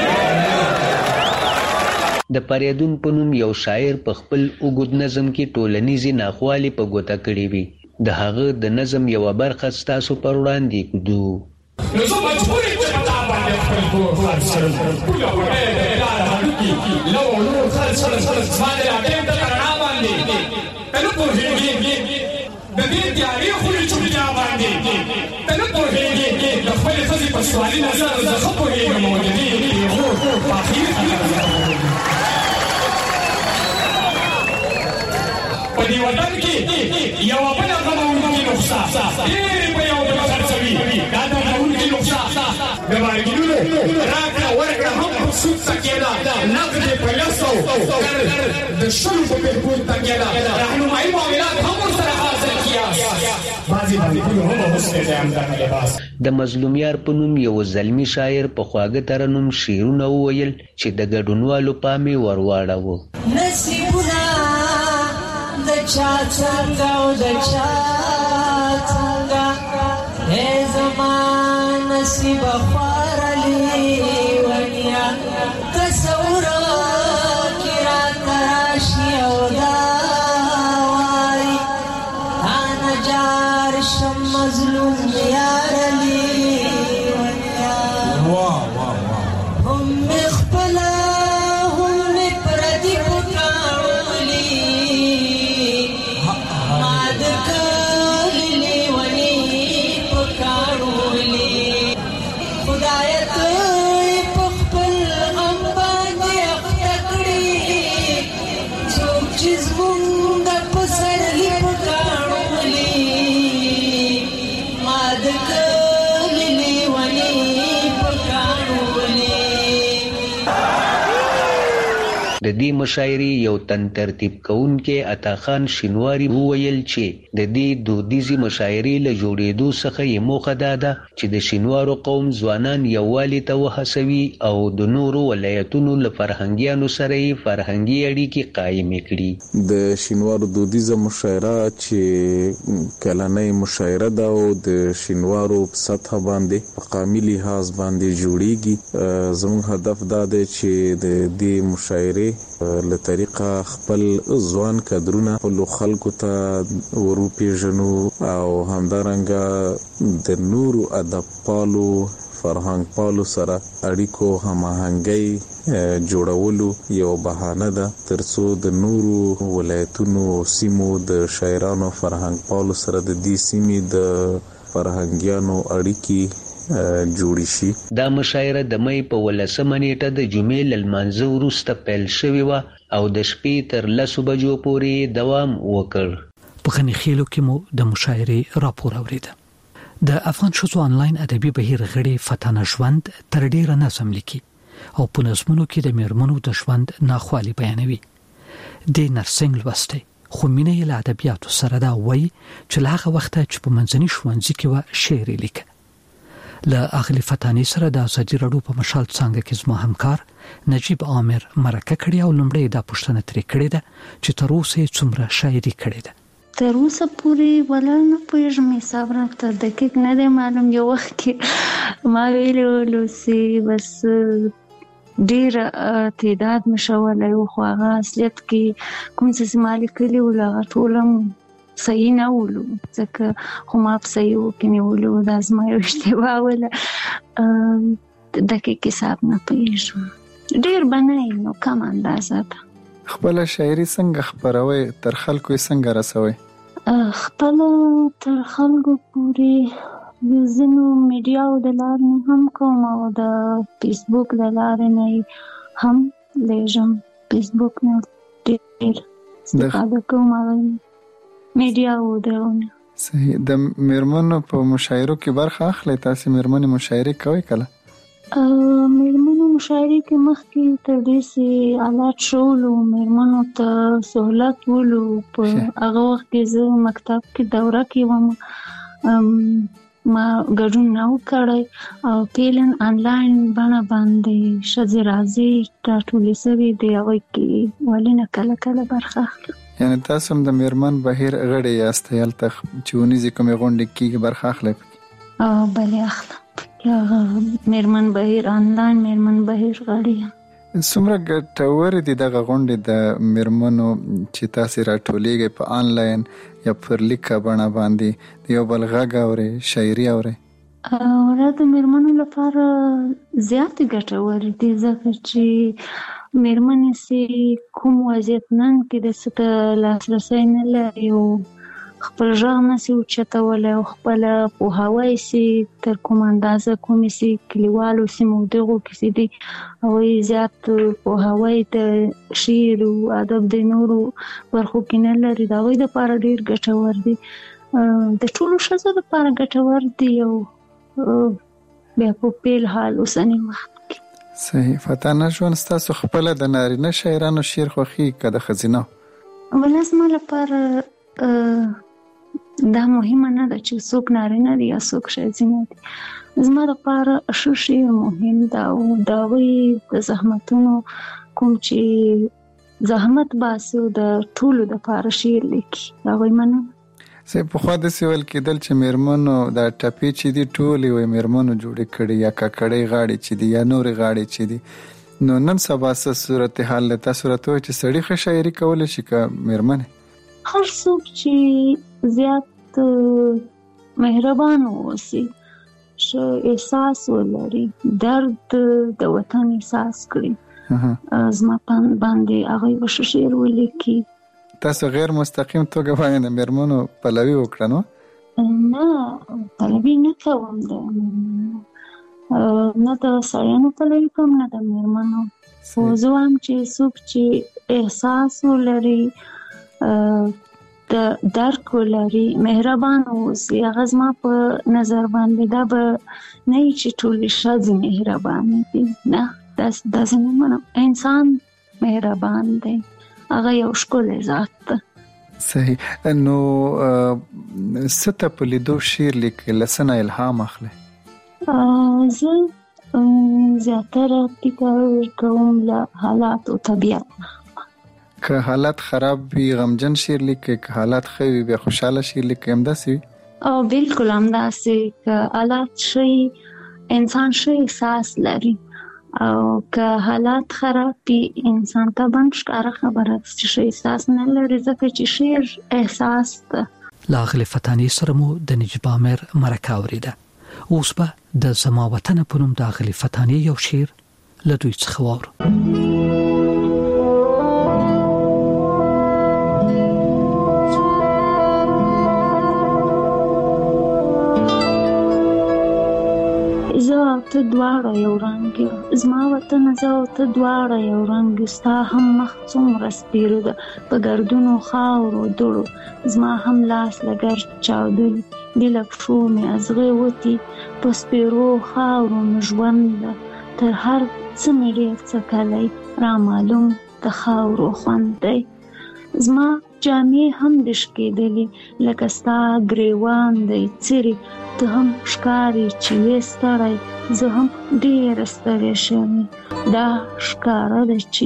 د پریدون په نوم یو شاعر په خپل اوږد نظم کې ټولنیزې ناخوالې په ګوته کړې وي د هغه د نظم یوه برخه ستاسو پر وړاندې کړو نو زه مجبور یم چې په تا باندې خپل کور خرڅ کړم پوله وړۍ د لاره هډوکي لو نور خرڅ کړم زما د راټیم د رڼا باندې ته نه پوهېږې د دې تیارې خورې چوپتیا باندې ته نه پوهېږې د خپلې ښځې په سوالي نظر زه ښه پوهېږم او د دې پېغور په اخري خبره زه پوهېږم په دې وطن کې یوه بله غموونکې نقصه ډېرې په یو بل خرڅوي دا دردوونکې نقصه د مارګینونو راکړه ورکړه هم په سود تکیه ده نقد یې په لسو د شلو په بهبود تکیه ده رهنمایي معاملات هم ورسره حاصل کیاست بعضې بانکونو هم حسن د همدغه لباس د مظلومیار په نوم یو زلمي شاعر په خواږه ترنم شعرونه وویل چې د ګډونوالو پام یې ور واړاوه نصیبونه د چا څنګه او د چا څنګه ای زما نصیب خوارلی ونیا تصور کې راته راشي او دا وایي تا نجار شم مظلوم یارلی ونیا هم مې خپله هم مې پردي پکاړولي د دې مشاعرې یو تن ترتیب کوونکی عطاخان شینواري وویل چې د دې دودیزې مشاعرې له جوړېدو څخه یې موخه دا ده چې د شینوارو قوم ځوانان یووالي ته وهڅوي او د نورو ولایتونو له فرهنګیانو سره یې فرهنګي اړیکې قایمې کړي د شینوارو دودیزه مشاعره چې کلنۍ مشاعره ده او د شینوارو په سطحه باندې په قامي لحاظ باندې جوړیږي زموږ هدف دا دی چې د دې مشاعرې له طریقه خپل ځوان کادرونه خپلو خلکو ته وروپېژنو او همدارنګه د نورو ادب پالو فرهنګ پالو سره اړیکو هماهنګۍ جوړولو یو بهانه ده ترڅو د نورو ولایتونو سیمو د شاعرانو فرهنګ پالو سره د دې سیمې د فرهنګیانو اړیکې جوړی شي دا مشاعره د مې په 18 نیټه د جمعې ل لمانځه وروسته پیل شوې و او د شپې تر 10 بجو پورې دوام وکړ په خنخیلو کې مو د مشاعرې راپور اوریده د افغان شوزو انلاین ادبي بهیر غړي فتانه ژوند تر ډیره نظم لیکي او په نظمونو کې د میرمنو د ژوند ناخوالي بیانوي د نرسنګ لوسته خو مینه له ادبیاتو سره دا وایي چې هغه وخت چې په منځني ښوونځي کې و شعر لیکه له اغلی فتانی سره د ازادي راډیو په مشال څنګه کې زما همکار نجیب عامر مرکه کړی او لمړی دا پوښتنه ترې کړې ده چې تر اوسه څومره شاعري کړې ده تر اوسه پورې ولا نه پوهېږم حساب راته دقیق نه دی معلوم یو وخت کې ما ویلي ولوسي بس ډېر تعداد مې شولی و خو هغه اصلیت کې کوم څه چې ما لیکلي ول هغه ټول هم صحیح نه ولو ځکه خو ما په صحیح کې نیولو دا زما یو اشتباه وله دقیق حساب نه پوهېږم ډېر به نه نو کم اندازه ده خپله شاعري څنګه خپروئ تر خلکو یې څنګه رسوئ خپله تر خلکو پورې د ځینو میډیاو د لارې نه هم کوم او د فیسبوک د لارې نه هم لیږم فیسبوک نه ډېر استفاده کوم میډیا او درونه. صحیح. د میرمنو په مشاعرو کې برخه اخلي؟ تاسو میرمنې مشاعرې کوئ کله؟ میرمنو مشاعرې کې مخکې تر دې چې آلات شولو میرمنو ته سهولت ولو په هغه وخت کې زه مکتب کې دوره کې وم ما ګډون نه وکړی او پیلن آنلاین بڼه باندې ښځې راځي راټولې شوې دي هغوی کې ولې نه کله کله برخه اخلم. یعنې تاسو هم د میرمن بهیر غړی یاست هلته چې ونیزې کومې غونډې کېږي برخه اخلئ پکې؟ بلې اخلم میرمن بهیر آنلاین میرمن بهیر غړی یم. څومره ګټورې دي دغه غونډې د میرمنو چې تاسې راټولېږئ په آنلاین یا پر لیکه بڼه باندې د یو بل غږ اورئ شاعري اورئ؟ دا د میرمنو لپاره زیاتې ګټورې دي ځکه چې میرمنې چې کوم وضعیت نن کې د څه ته لاسرسی نه لري او خپل غږ نشي اوچتولی او خپله پوهاوی چې تر کوم اندازه کومې چې کلیوالو سیمو دغو کې چې دي هغوی زیات پوهاوی د شعر او ادب د نورو برخو کې نه لري د هغوی دپاره ډېر ګټور دي د ټولو ښځو دپاره ګټور دي او بیا په پیل حال اوسني وخت کې. صحیح. فتانه ژوند ستاسو خپله د نارینه شاعرانو شعر خوښي که د ښځینه؟ بله زما لپاره دا مهمه نه ده چې څوک نارینه دي یا څوک ښځینه دي. زما لپاره ښه شعر مهم ده او د هغوی د زحمتونو کوم چې زحمت باسي او د ټولو دپاره شعر لیکي د هغوی مننه. پخوا داسې ویل کېدل چې میرمنو دا ټپې چې دي ټولې وایي میرمنو جوړې کړي یا ککړې غاړې چې دي یا نورې غاړې چې دي نو نن سبا څه صورتحال دی؟ تاسو راته وایئ چې سړي ښه شاعري کولی شي که میرمنې؟ هر څوک چې زیات مهربان واوسي ښه احساس ولري درد د وطن احساس کړي زما باندې هغوی به ښه شعر ولیکي. تاسو غیر مستقیم توګه باندې د میرمنو پلوي وکړه نو؟ نه پلوي نه کوم د میرمنو نه د سړیانو پلوي کوم نه د میرمنو خو زه وایم چې څوک چې احساس ولري د درک ولري مهربان اوسي هغه زما په نظر باندې دا به نه وي چې ټولې ښځې مهربانې دي نه داسې نه منم انسان مهربان دی هغه یو ښکلی ذات ده. صحیح. نو څه ته په لیدو شعر لیکئ له څه نه الهام اخلئ؟ زه زیاتره فکر کوم له حالات او طبیعت. که حالات خراب وي غمجن شعر لیکئ که حالات ښه وي بیا خوشحاله شعر لیکئ همداسې وي؟ بالکل همداسې که حالات ښه انسان ښه احساس لري او که حالات خراب وي انسان ته به ښکاره خبره ده چې ښه احساس نه لري ځکه چې شعر احساس ده. له اغلې فتانې سره مو د نجیب عامر مرکه اورېده. اوس به د زما وطن په نوم د اغلې فتانې یو شعر له دوی څخه واورو. ته دواړه یو رنګ یو زما وطن زه او ته دواړه یو رنګ یو ستا هم مخ څومره سپیره ده په ګردونو خاورو دوړو زما هم لاس له ګرد چاودلي دي له پښو مې ازغې وتي په سپیرو خاورو مې ژوند ده تر هر څه مې ډېر څه کلی رامعلوم د خاورو خوند دی زما جامې هم دشکېدلې لکه ستا ګریوان دی څیرې ته هم ښکارې چې وې ستړی زه هم ډېره ستړې شوې دا ښکاره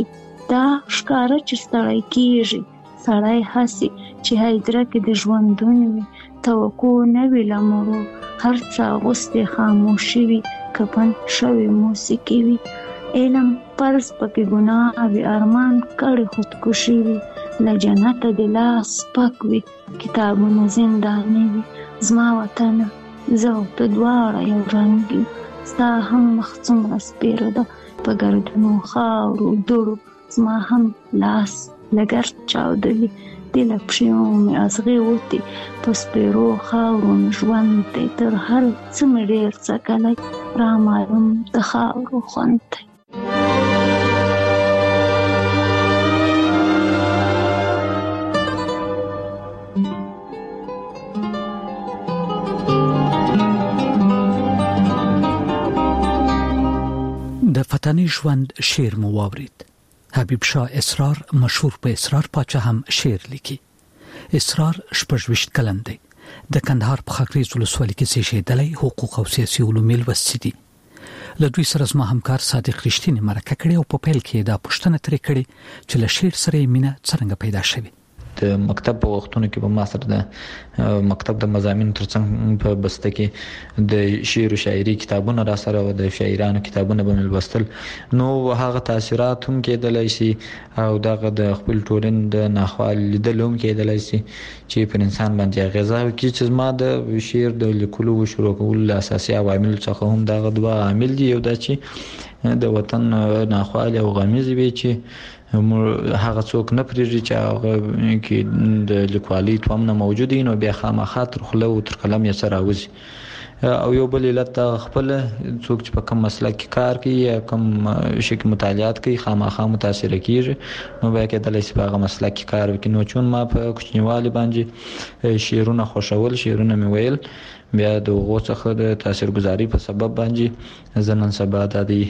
چې ستړی کېږي سړی هسې چې هیدره کې د ژوندون وي توقع نه وي له مړو هر څه اغوستې خاموشي وي کفن شوې موسیقي وي علم فرض پکې ګناه وي ارمان کړې خودکشي وي له جنته د لاس پک وي کتابونه زنداني وي زما وطنه زه او ته دواړه یو رنګ یو ستا هم مخ څومره سپیره ده په ګردونو خاورو دوړو زما هم لاس له ګرد چاودلي دي له پښو مې ازغې وتې په سپیرو خاورو مې ژوند دی تر هر څه مې ډېر څه کلی رامعلوم د خاورو خوند دی ژوند شعر مو واورید. حبیب شاه اسرار مشهور په اسرار پاچا هم شعر لیکي. اسرار 26 کلن دی. د کندهار په خاکریز ولسوالۍ کې زیږیدلی، حقوق او سیاسي علوم لوستی دي. له دوی سره زما همکار صادق رښتینی مرکه کړې او په پیل کې دا پوښتنه ترې کړې چې له شعر سره مینه څنګه پیدا شوه. د مکتب په وختونو کې په ما سره د مکتب د مضامین ترڅنګ په بسته کې د شعر او شاعري کتابونه را سره او د شاعرانو کتابونه به مې لوستل، نو هغه تاثیرات هم کېدلی شي او دغه د خپل ټولنې د ناخوالي لیدل هم کېدلی شي چې پر انسان باندې اغیزه وکړي. چې زما د شعر د لیکلو او شروع کولو اساسي عوامل څخه هم دغه دوه عامل دي. یو دا چې د وطن ناخوالي او غمیزه وي چې هغه څوک نه پریږدي چې هغه کې د لیکوالۍ تومنه موجود وي، نو بیا خامخا تر خوله او تر قلم یې سره راوځي. او یو بل علت خپل څوک چې په کوم مسلک کې کار کوي یا کوم شي کې مطالعات کوي خامخا متاثر کیږي، نو بیا کېدلی شي په هغه مسلک کې کار وکړي. نو چون ما په کوچنیوالي باندې شعرونه خوښول، شعرونه مې ویل، بیا د هغو څخه د تاثیرګذاري په سبب باندې زه نن سبا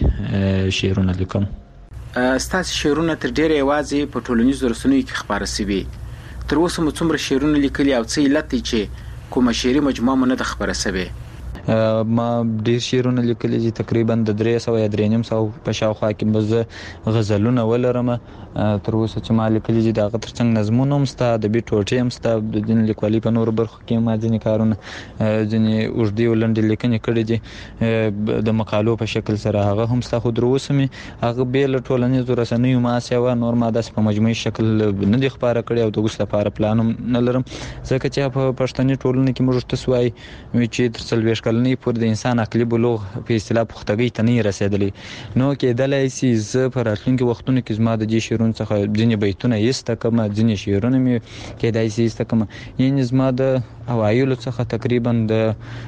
د شعرونه لیکم. ستاسو شعرونه تر ډیره یوازې په ټولنیزو رسنیو کې خپاره شوي. تر اوسه مو څومره شعرونه لیکلي او څه علت دی چې کومه شعري مجموعه مو نه ده خپاره شوې؟ ما ډیر شعرونه لیکلي دي، تقریبا د 300 یا 350 په شاوخوا کې به غزلونه ولرم. تر اوسه چې ما لیکلي دي دغه ترڅنګ نظمونه هم شته، ادبي ټوټې هم شته. د دین لیکوالۍ په نورو برخو کې ما ځینې کارونه ځینې اوږدې او لنډې لیکنې کړې دي د مقالو په شکل سره، هغه هم شته. خو تر اوسه مې هغه بې له ټولنیزو رسنیو ما سیوا نور ما داسې په مجموعي شکل نه دي خپاره کړي او د اوس لپاره پلان هم نه لرم، ځکه چې په پښتني ټولنه کې موږ ورته وایي چې تر 40 کلنۍ پورې د انسان عقلي بلوغ په اصطلاح پختګۍ ته نه رسېدلی. نو کېدلی شي زه په راتلونکي وختونو کې زما د دې شعرونو څخه ځینې بیتونه ایسته کړم، ځینې شعرونه مې کېدای شي ایسته کړم. یعنې زما د اوایلو څخه تقریبا د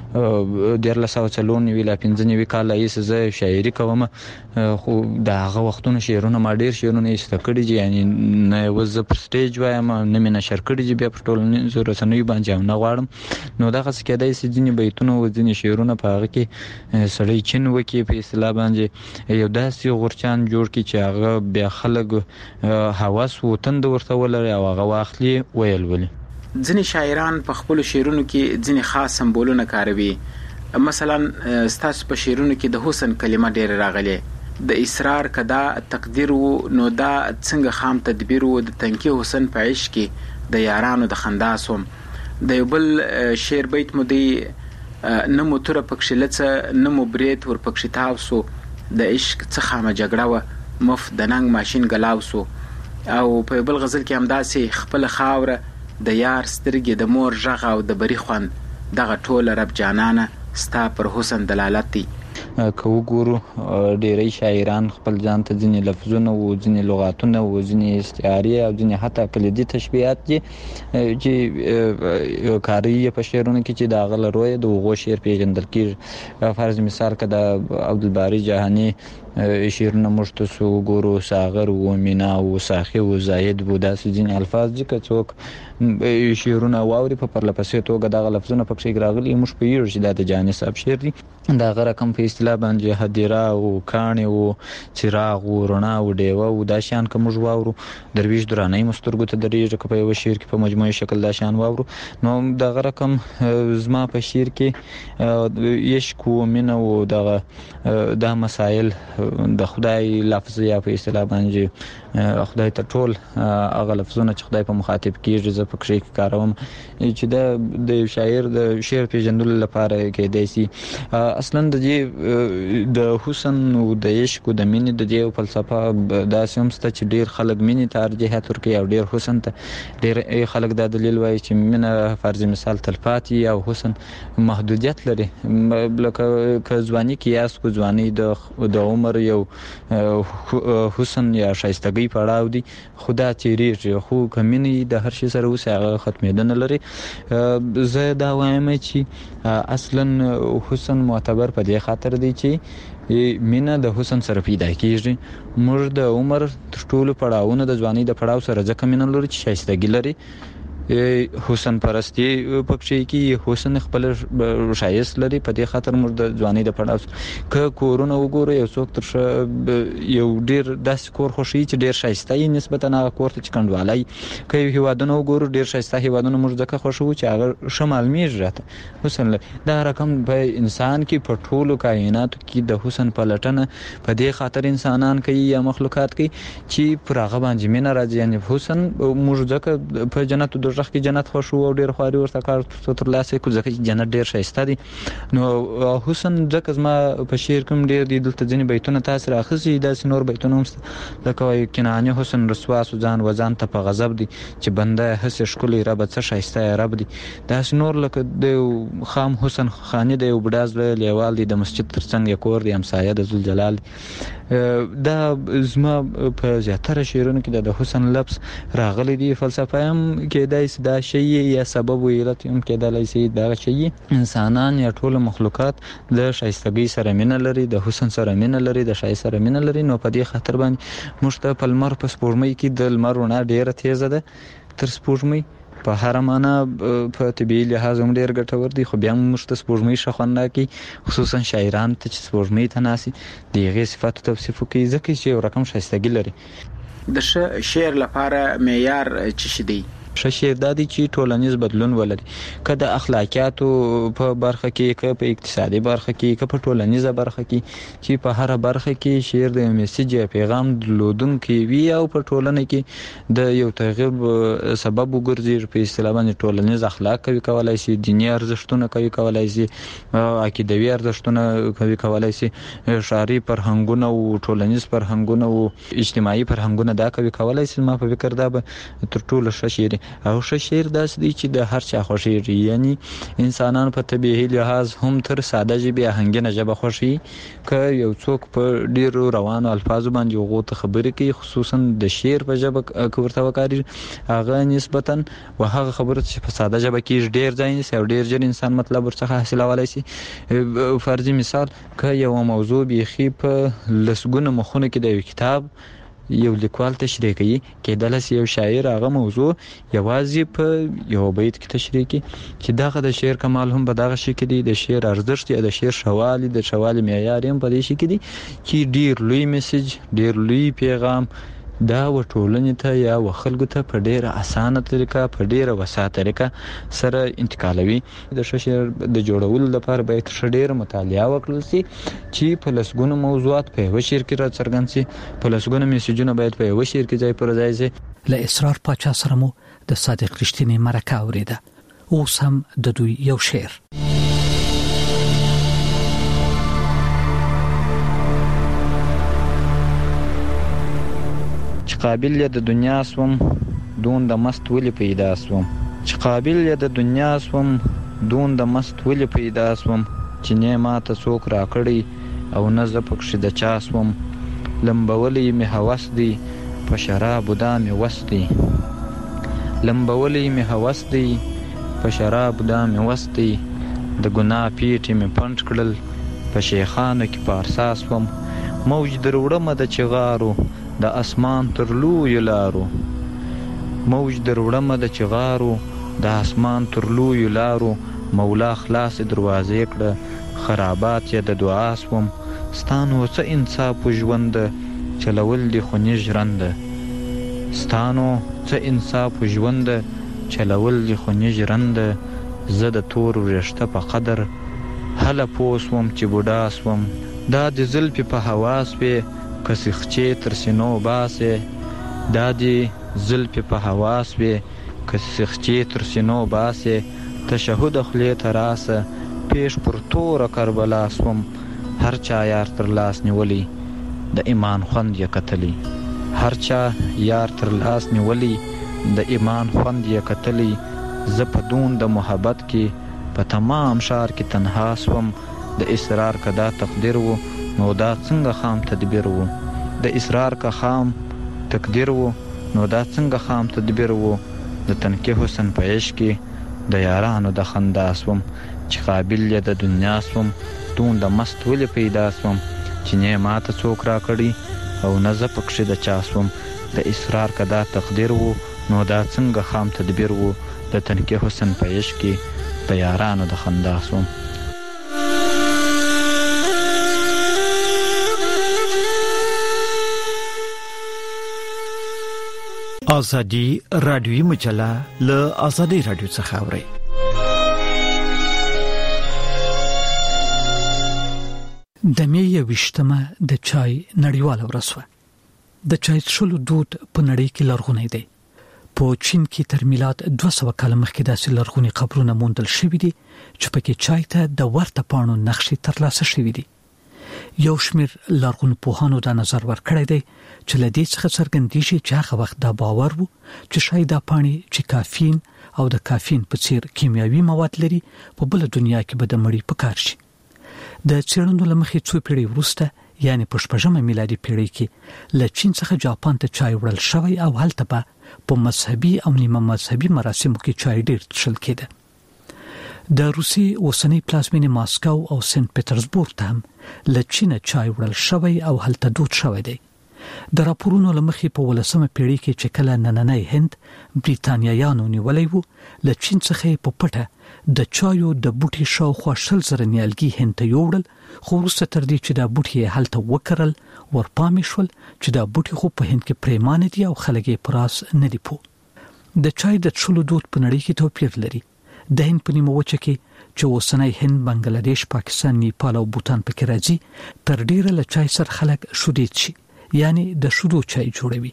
1994 لا 95 کال راهیسې زه شاعري کوم، خو د هغه وختونو شعرونه ما ډېر شعرونه ایسته کړي دي. یعنې نه یوازې زه پر سټیج وایم، نه مې نشر کړي دي بیا په ټولنیزو رسنیو باندې، او نه غواړم. نو دغسې کېدای شي ځینې بیتونه او ځینې شعرونه په هغه کې سړی چین وکړي په اصطلاح باندې، یو داسې غورچان جوړ کړي چې هغه بیا خلک هوس و تند ورته ولري او هغه واخلي ویل ولي. ځینې شاعران په خپلو شعرونو کې ځینې خاص سمبولونه کاروي. مثلا ستاسو په شعرونو کې د حسن کلمه ډېره راغلې، د اصرار کدا تقدیر و، نو دا څنګه خام تدبیر و، د تنکي حسن په عشق کې د یارانو د خندا سوم. د یو بل شعر بیت مو دی نه مو توره پکښې لڅه نه مو برید ور پکښې تاو سو، د عشق څه خامه جګړه وه مفت د ننګ ماشین ګلاو سو. او په یو بل غزل کې همداسې خپله خاوره د یار سترګې د مور غږ او د بری خوند دغه ټوله رب جانانه ستا پر حسن دلالت دی. که وګورو ډېری شاعران خپل ځان ته ځینې لفظونه او ځینې لغاتونه او ځینې استعارې او ځینې حتی کلیدي تشبیهات دي چې کاروي یې په شعرونو کې چې د هغه له رویه د هغو شعر پیژندل کېږي. فرض مثال که د عبدالباري جهاني شعرونه موږ ته وګورو، ساغر و، مینا و، ساخي و، زاهد و، داسې ځینې الفاظ دي که څوک شعرونه واوري په پرله پسې توګه دغه لفظونه پکښې راغلي، موږ پوهېږو چې دا د جهاني صاحب شعر دی. د هغه رقم په اصطلاح باندې هدیره او کاڼې و، څراغ و، رڼا و، ډیوه و، دا شیان که موږ واورو، درویش درانۍ مو سترګو ته درېږي که په یوه شعر کې په مجموعي شکل دا شیان واورو. نو دغه رقم زما په شعر کې عشق و، مینه و، دغه دا مسایل د خدای لفظ یا په اصطلاح باندې خدای ته ټول هغه لفظونه چې خدای په مخاطب کېږي زه پکښې کاروم چې د شاعر د شعر پیژندلو لپاره کېدای شي. اصلا د دې د حسن او د عشق او د مینې د دې فلسفه داسې هم شته چې ډېر خلک مینې ته ترجیحات ورکوي او ډېر حسن ته. ډېر خلک دا دلیل وایي چې مینه فرض مثال تلپاتې او حسن محدودیت لري. لکه که ځواني قیاس کو، ځواني د عمر یو حسن یا ښایستګۍ پړاو دی، خو دا تېرېږي. خو که مینې د هر شي سره اوسي هغه ختمېده نه لري. زه دا وایم چې اصلا حسن معتبر په دې خاطر دی چې مینه د حسن سره پیدا کېږي. موږ د عمر تر ټولو پړاوونه د ځوانۍ د پړاو سره ځکه مینه لرو چې ښایستګي لري، حسن پرستی پکې کې حسن خپل شایست لري. په دې خاطر موږ د ځواني د پړاو ک کورونه وګورو یو څوک تر یو ډیر داس کور خوشي چې ډیر شایسته یي نسبتا هغه کور ته چې کندوالای کوي. هیوادونه وګورو ډیر شایسته هیوادونه موږ ځکه خوشو چې هغه شمال میج راته حسن لري. دا رقم په انسان کې په ټولو کائناتو کې د حسن پلټنه په دې خاطر انسانان کوي یا مخلوقات کوي چې پر هغه باندې مینه راځي. یعنی حسن موږ ځکه په جنت دوزخ کې جنت خوشو او ډیر خواري ورته کار تر لاسه کو ځکه چې جنت ډیر شایسته دي. نو حسن ځکه زما په شعر کوم ډیر دي دلته ځینې بیتونه تاسو راخصي دا نور بیتونه هم لکه وای کنانه حسن رسوا سوزان وزان ته په غضب دي چې بنده هس شکلی رب څه شایسته رب دي. دا نور لکه د خام حسن خاني د یو بډاز لیوال دي د مسجد ترڅنګ یو کور دي همسایه د ذل جلال. دا زما په زیاتره شعرونو کې د حسن لفظ راغلي دي. فلسفه هم کېدای شي دا شی یا سبب ویلت هم کېدای شي دا شی انسانان یا ټول مخلوقات د شایستګۍ سره مینه لري د حسن سره مینه لري د شایست سره مینه لري. نو په دې خاطر باندې مشته په لمر په سپوږمۍ کې د لمر رڼا ډیره تیزه ده تر سپوږمۍ په هر معنا په طبيعي لحاظ هم ډیر ګټور دي. خو بیا مشته سپوږمۍ شخوانده کې خصوصا شاعران ته چې سپوږمۍ ته ناسي دغه صفات توصیف کوي ځکه چې یو رقم شایستګي لري. د شعر لپاره معیار څه شي دی؟ شعر د دې چې ټولنیز بدلون ولري که د اخلاقیاتو په برخه کې که په اقتصادي برخه کې که په ټولنیزه برخه کې چې په هر برخه کې شعر د میسج یا پیغام درلودونکي وي او په ټولنه کې د یو تغییر سبب وګرځي. په اصطلاح باندې ټولنیز اخلاق کوي کولای شي دینی ارزښتونه کوي کولای شي عقیدوي ارزښتونه کوي کولای شي شعري فرهنګونه او ټولنیز فرهنګونه او اجتماعي فرهنګونه دا کوي کولای شي. ما په فکر دا به تر ټولو شعر او شعر داس دي چې د هر چا خوشي یعنی انسانان په طبيعي لحاظ هم تر ساده ژبه آهنګینه ژبه خوشي ک یو څوک په ډیرو روانو الفاظو باندې غوته خبرې کوي خصوصا د شعر په ژبه کوړته وکاري هغه نسبتا وهغه خبره چې په ساده ژبه کې ډیر ځای نه ډیر ځین انسان مطلب ورڅخه حاصلولای شي. فرضي مثال ک یو موضوع بيخي په لسګونه مخونه کې د کتاب یو لیکوال تشریح کوي کېدل سي یو شاعر هغه موضوع یوازې په یو بیت کې تشریح کوي چې دغه د شعر کمال هم په دغه شي کې دی. د شعر ارزښت یا د شعر شوالي د شوالي معیار هم په دې شي کې دی چې ډیر لوی میسج ډیر لوی پیغام دا وټولنې ته یا خلکو ته په ډیره اسانه طریقه په ډیره وساته طریقه سره انتقالوي. د شعر د جوړولو لپاره باید ډیره مطالعه وکړل شي چې په لسګونو موضوعات په یو شعر کې راڅرګند شي په لسګونو میسجونه باید په یو شعر کې ځای پر ځای شي. له اسرار پاچا سره مو د صادق رښتینی مرکه اوریده اوس هم د دوی یو شعر قابل یا د دنیا سوم دون د مست ولی پیدا سوم چې قابل یا د دنیا سوم دون د مست ولی پیدا سوم چې نه ماته څوک را کړی او نه ز پکښ د چا سوم لمبولی می هوس دی په شراب د می وستي لمبولی می هوس دی په شراب د می وستي د ګناه پیټي می پنځ کړل په شیخانو کې پارسا سوم موج دروړم د چغارو د اسمان تر لوی لارو موج دروړم د چغارو د اسمان تر لوی لارو مولا خلاص دروازې کړه خرابات یې د دعا سوم ستانو څه انصاف ژوند چلول دي خو نه ژرند ستانو څه انصاف ژوند چلول دي خو نه ژرند زه د تور ورشته په قدر هله پوسوم چې بوډا سوم دا د زلفې په حواس په کسخچې تر سینو باسه دا د زلفې په حواس په کسخچې تر سینو باسه تشهود خلی تراسه پیش پر تور کربلا سوم هر چا یار تر لاس نیولی د ایمان خوند یې کتلی هر چا یار تر لاس نیولی د ایمان خوند یې کتلی ز په دون د محبت کې په تمام شهر کې تنها سوم د اصرار کدا تقدیر وو نو دا څنګه خام تدبیر وو د اصرار کا خام تقدیر وو نو دا څنګه خام تدبیر وو د تنکي حسن په عشق کې د یارانو د خندا سوم چې قابل یې د دنیا سوم دون د مست ولې پیدا سوم چې نه ماته څوک را کړی او نه زه پکښې د چا سوم د اصرار کدا تقدیر وو نو دا څنګه خام تدبیر وو د تنکي حسن په عشق کې د یارانو د خندا سوم. ازادي رادیوي مجله له ازادي رادیو څخه اوري. د مې 20مه د چای نړیواله ورځ وه. د چای څښلو دود په نړۍ کې لرغونی دی. په چین کې تر میلاد 200 کال مخکې داسې لرغوني قبرونه موندل شوي دي چې پکې چای ته د ورته پاڼو نقشې ترلاسه شوي دي. یو شمېر لرغون پوهانو دا نظر ورکړی دی چې له دې څخه څرګندېږي چې هغه وخت دا باور وو چې شاید دا پاڼې چې کافین او د کافین په څیر کیمیاوي مواد لري په بل دنیا کې به د مړی په کار شي. د څېړنو لمخې څو پیړۍ وروسته یعنی په 15مه میلادي پیړۍ کې له چین څخه جاپان ته چای وړل شوی او هلته په مذهبي او نیمه مذهبي مراسمو کې چای ډېر څښل کېده. د روسي اوسنۍ پلازمینې ماسکو او سنت پټرزبورګ ته هم له چین چای وړل شوی او هلته دود شوی دی. د راپورونو لمخې په 18مه پیړۍ کې چې کله نننۍ هند بریتانیایانو نیولې وو له چین څخه په پټه د چایو د بوټي شاوخوا 100,000 نیالګي هند ته یوړل، خو وروسته تر دې چې دا بوټي هلته وکرل ورپامې شول چې دا بوټي خو په هند کې پریمانه دي او خلک یې پراس نه دي پوه. د چای د څښلو دود په نړۍ کې توپیر لري. د هند په نیمه وچه کې چې اوسنۍ هند، بنگلاديش، پاکستان، نیپال او بوتان پکې راځي تر ډیره له چای سره خلک شودې چي یعنی د شودو چای جوړوي.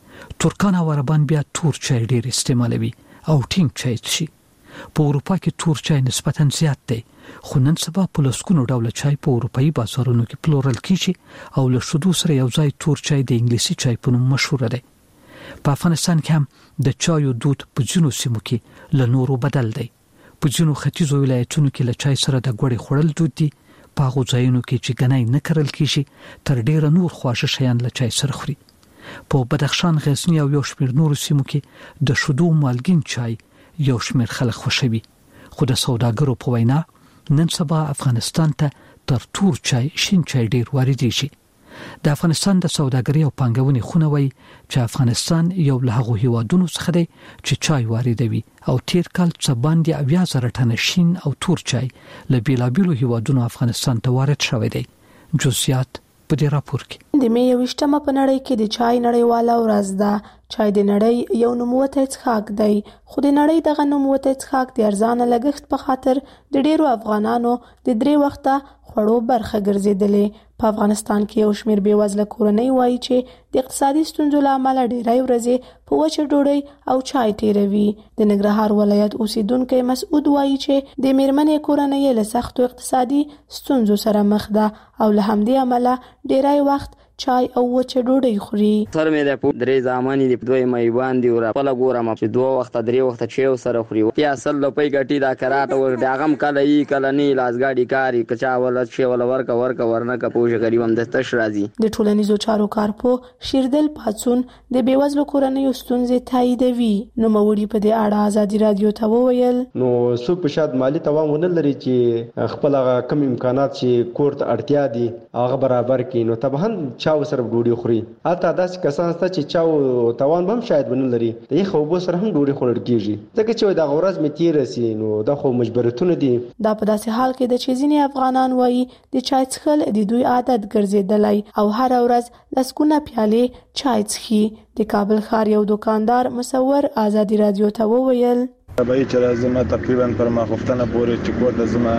ترکان او عربان بیا تور چای ډیر استعمالوي او ټینګ چای چي. په اروپا کې تور چای نسبتاً زیات دی، خو نن سبا په لسګونو ډوله چای په اروپאי بازارونو کې پلورل کیږي او له شودو سره یو ځای تور چای د انګلیسي چای په نوم مشهور دی. په افغانستان کې هم د چایو دود په ځینو سیمو کې له نورو بدل دی. په ځینو ختیځو ولایتونو کې له چای سره د ګوړې خوړل دود دي. په هغو ځایونو کې چې ګنای نه کرل کیږي تر ډیره نور خواږه شیان له چای سره خوري. په بدخشان، غزنی او یو شمېر نورو سیمو کې د شودو مالګین چای یو شمېر خلک خوښوي، خو د سوداګرو په وینا نن سبا افغانستان ته تر تور چای شین چای ډیر واردېږي. د افغانستان د سوداګرۍ او پانګونې خونه وایي چې افغانستان یو له هغو هیوادونو څخه دی چې چای واردوي او تیر کال څه باندې 80,000 ټنه شین او تور چای له بیلابیلو هیوادونو افغانستان ته وارد شوی دی. جزئیات په دې راپور کې. د مې 20مه په نړۍ کې د چای نړیواله ورځ ده. چای د نړۍ یو نوموتی څښاک دی، خو د نړۍ دغه نوموتی څښاک د ارزانه لګښت په خاطر د ډیرو افغانانو د 3 وخته خوړو برخه ګرځېدلې. په افغانستان کې یو شمېر بېوزله کورنۍ وایي چې د اقتصادي ستونزو له امله ډېری ورځې په وچه ډوډۍ او چای تیروي. د ننګرهار ولایت اوسیدونکی مسعود وایي چې د میرمنې کورنۍ له سختو اقتصادي ستونزو سره مخ ده او له همدې امله ډېری وخت چای او وچه ډوډۍ خوري. سر مې د 3 زامنې د دوی مې باندې ور په لګورم چې 2 وخت 3 وخت چای سره خوري. یا اصل لپی ګټي دا کراټ ور داغم کله یې کله نه لاسګاډي کاری کچا ول شي ول ورکا ورنه کا پوجا غریبم د تش راځي. د ټولنیزو چارو کارپو شیردل پاتسون د بیوزلو کورنۍ ستونزې تاییدوي. نو موري په دې اړه ازادي رادیو ته وویل نو څوک په شاد مالی توان ونه لري چې خپل کم امکانات چې کورت اړتیا دي هغه برابر کړي، نو طبعا چاو سره ډوډۍ خوري. حتی داسې کسان شته چې چاو توان هم شاید ونه لري، د یخ اوبو سره هم ډوډۍ خوړل کیږي، ځکه چې دا غورز می تیر سي نو دا خو مجبورتونه دي. دا په داسې حال کې د چې ځینې افغانان وایي د چای څښل د دوی عادت ګرځېدلی او هر ورځ لسګونه پیالې چای څښي. د کابل ښار یو دکاندار مصور ازادي رادیو ته وویل طبعی چې لازمه تقریبا پر ماخوفتنه پورې چې کور د زما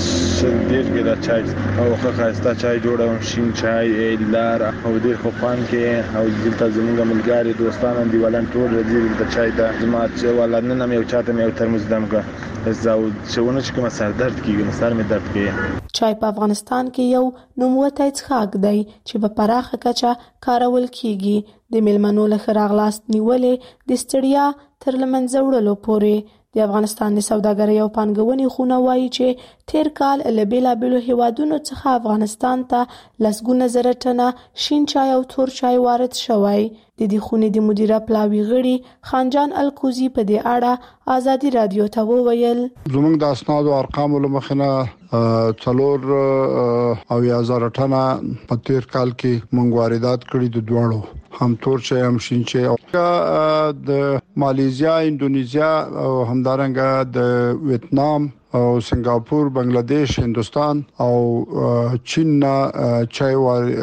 ډېر کې دا چای او خاصه چای جوړوم، شین چای لار او ډېر خو خوان کې او دلته زموږ ملګری دوستان دی ولن ټول راځي د چای د زما چې ولنه مې یو چاته مې یو ترموز دمګه زاو چېونه چې کوم سر درد کیږي سر مې درد کوي. چای په افغانستان کې یو نوموتی څښاک دی چې په پراخه کچه کارول کیږي. د میلمنو له ښه راغلاست نیولې د ستړیا تر لمنځه وړلو پورې. د افغانستان د سوداګرۍ او پانګونې خونه وایي چې تیر کال له بیلابیلو هیوادونو څخه افغانستان ته لسګونه زره ټنه شین چای او تور چای وارد شوی. د دې خونې د مدیره پلاوي غړي خانجان الکوزي په دې اړه ازادي رادیو ته وویل زموږ د اسناد او ارقام له مخنه 4,000 ټنه په تیر کال کې موږ واردات کړي د دوړو هم تور چای هم شین چای د ماليزیا اندونیزیا او همدارنګه د ویتنام او سنگاپور بنگلاديش هندستان او چین چای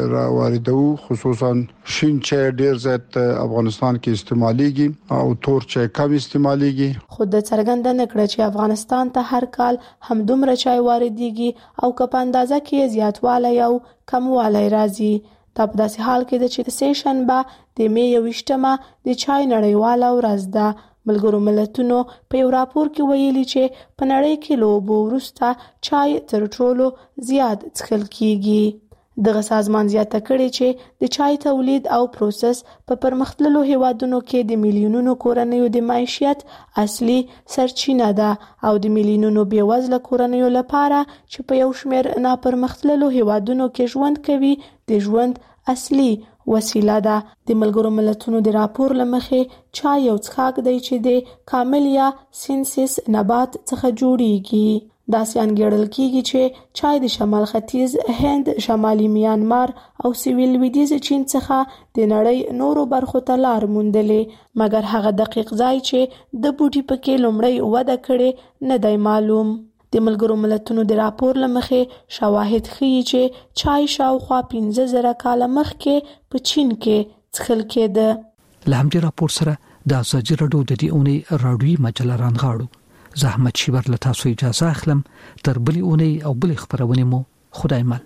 واردو خصوصا شین چای ډیر زیات افغانستان کې استعماليږي او تور چای کم استعماليږي. خود د څرګندنه کړ چې افغانستان ته هر کال هم دومره چای واردېږي او که په اندازه کې زیاتوالی او کموالی راځي. دا په داسې حال کې ده چې سه شنبه د می 21مه د چای نړیواله ورځ ده. ملګرو ملتونو په یو راپور کې ویلي چې په نړۍ کې له اوبو وروسته چای تر ټولو زیات څښل کیږي. دغه سازمان زیاته کړې چې د چای تولید او پروسس په پرمختللو هیوادونو کې د میلیونونو کورنیو د معیشت اصلي سرچینه ده او د میلیونونو بیوزله کورنیو لپاره چې په یو شمېر ناپرمختللو هیوادونو کې ژوند کوي د ژوند اصلي وسیله ده. د ملګرو ملتونو د راپور لمخې چای یو څښاک دی چې د کاملیا سینسیس نبات څخه جوړیږي. داسې انګیرل کیږي چې چای د شمال ختیځ هند، شمالي میانمار او سویل لویدیځ چین څخه د نړۍ نورو برخو ته لار موندلې، مګر هغه دقیق ځای چې د بوټي پکې لومړی وده کړې نه دی معلوم. د ملګرو ملتونو د راپور لمخې شواهد ښیي چې چای شاوخوا 15,000 کاله مخکې په چین کې څښل کېده. له همدې راپور سره د ازادي راډیو د دې اونۍ راډیوي مجله رانغاړو. زحمت شیبر له تاسو اجازه اخلم. تر بلې اونۍ او بلې خبرونه مو خدای مل.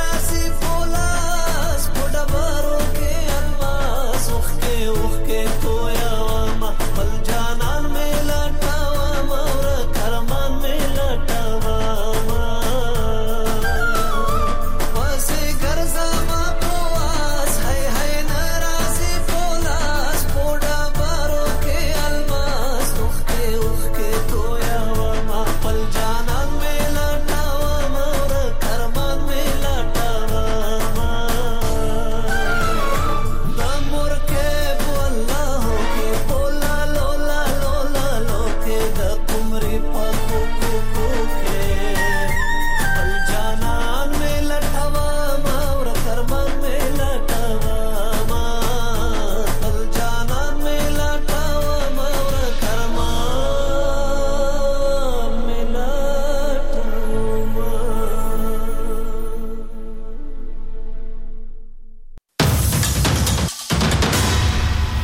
que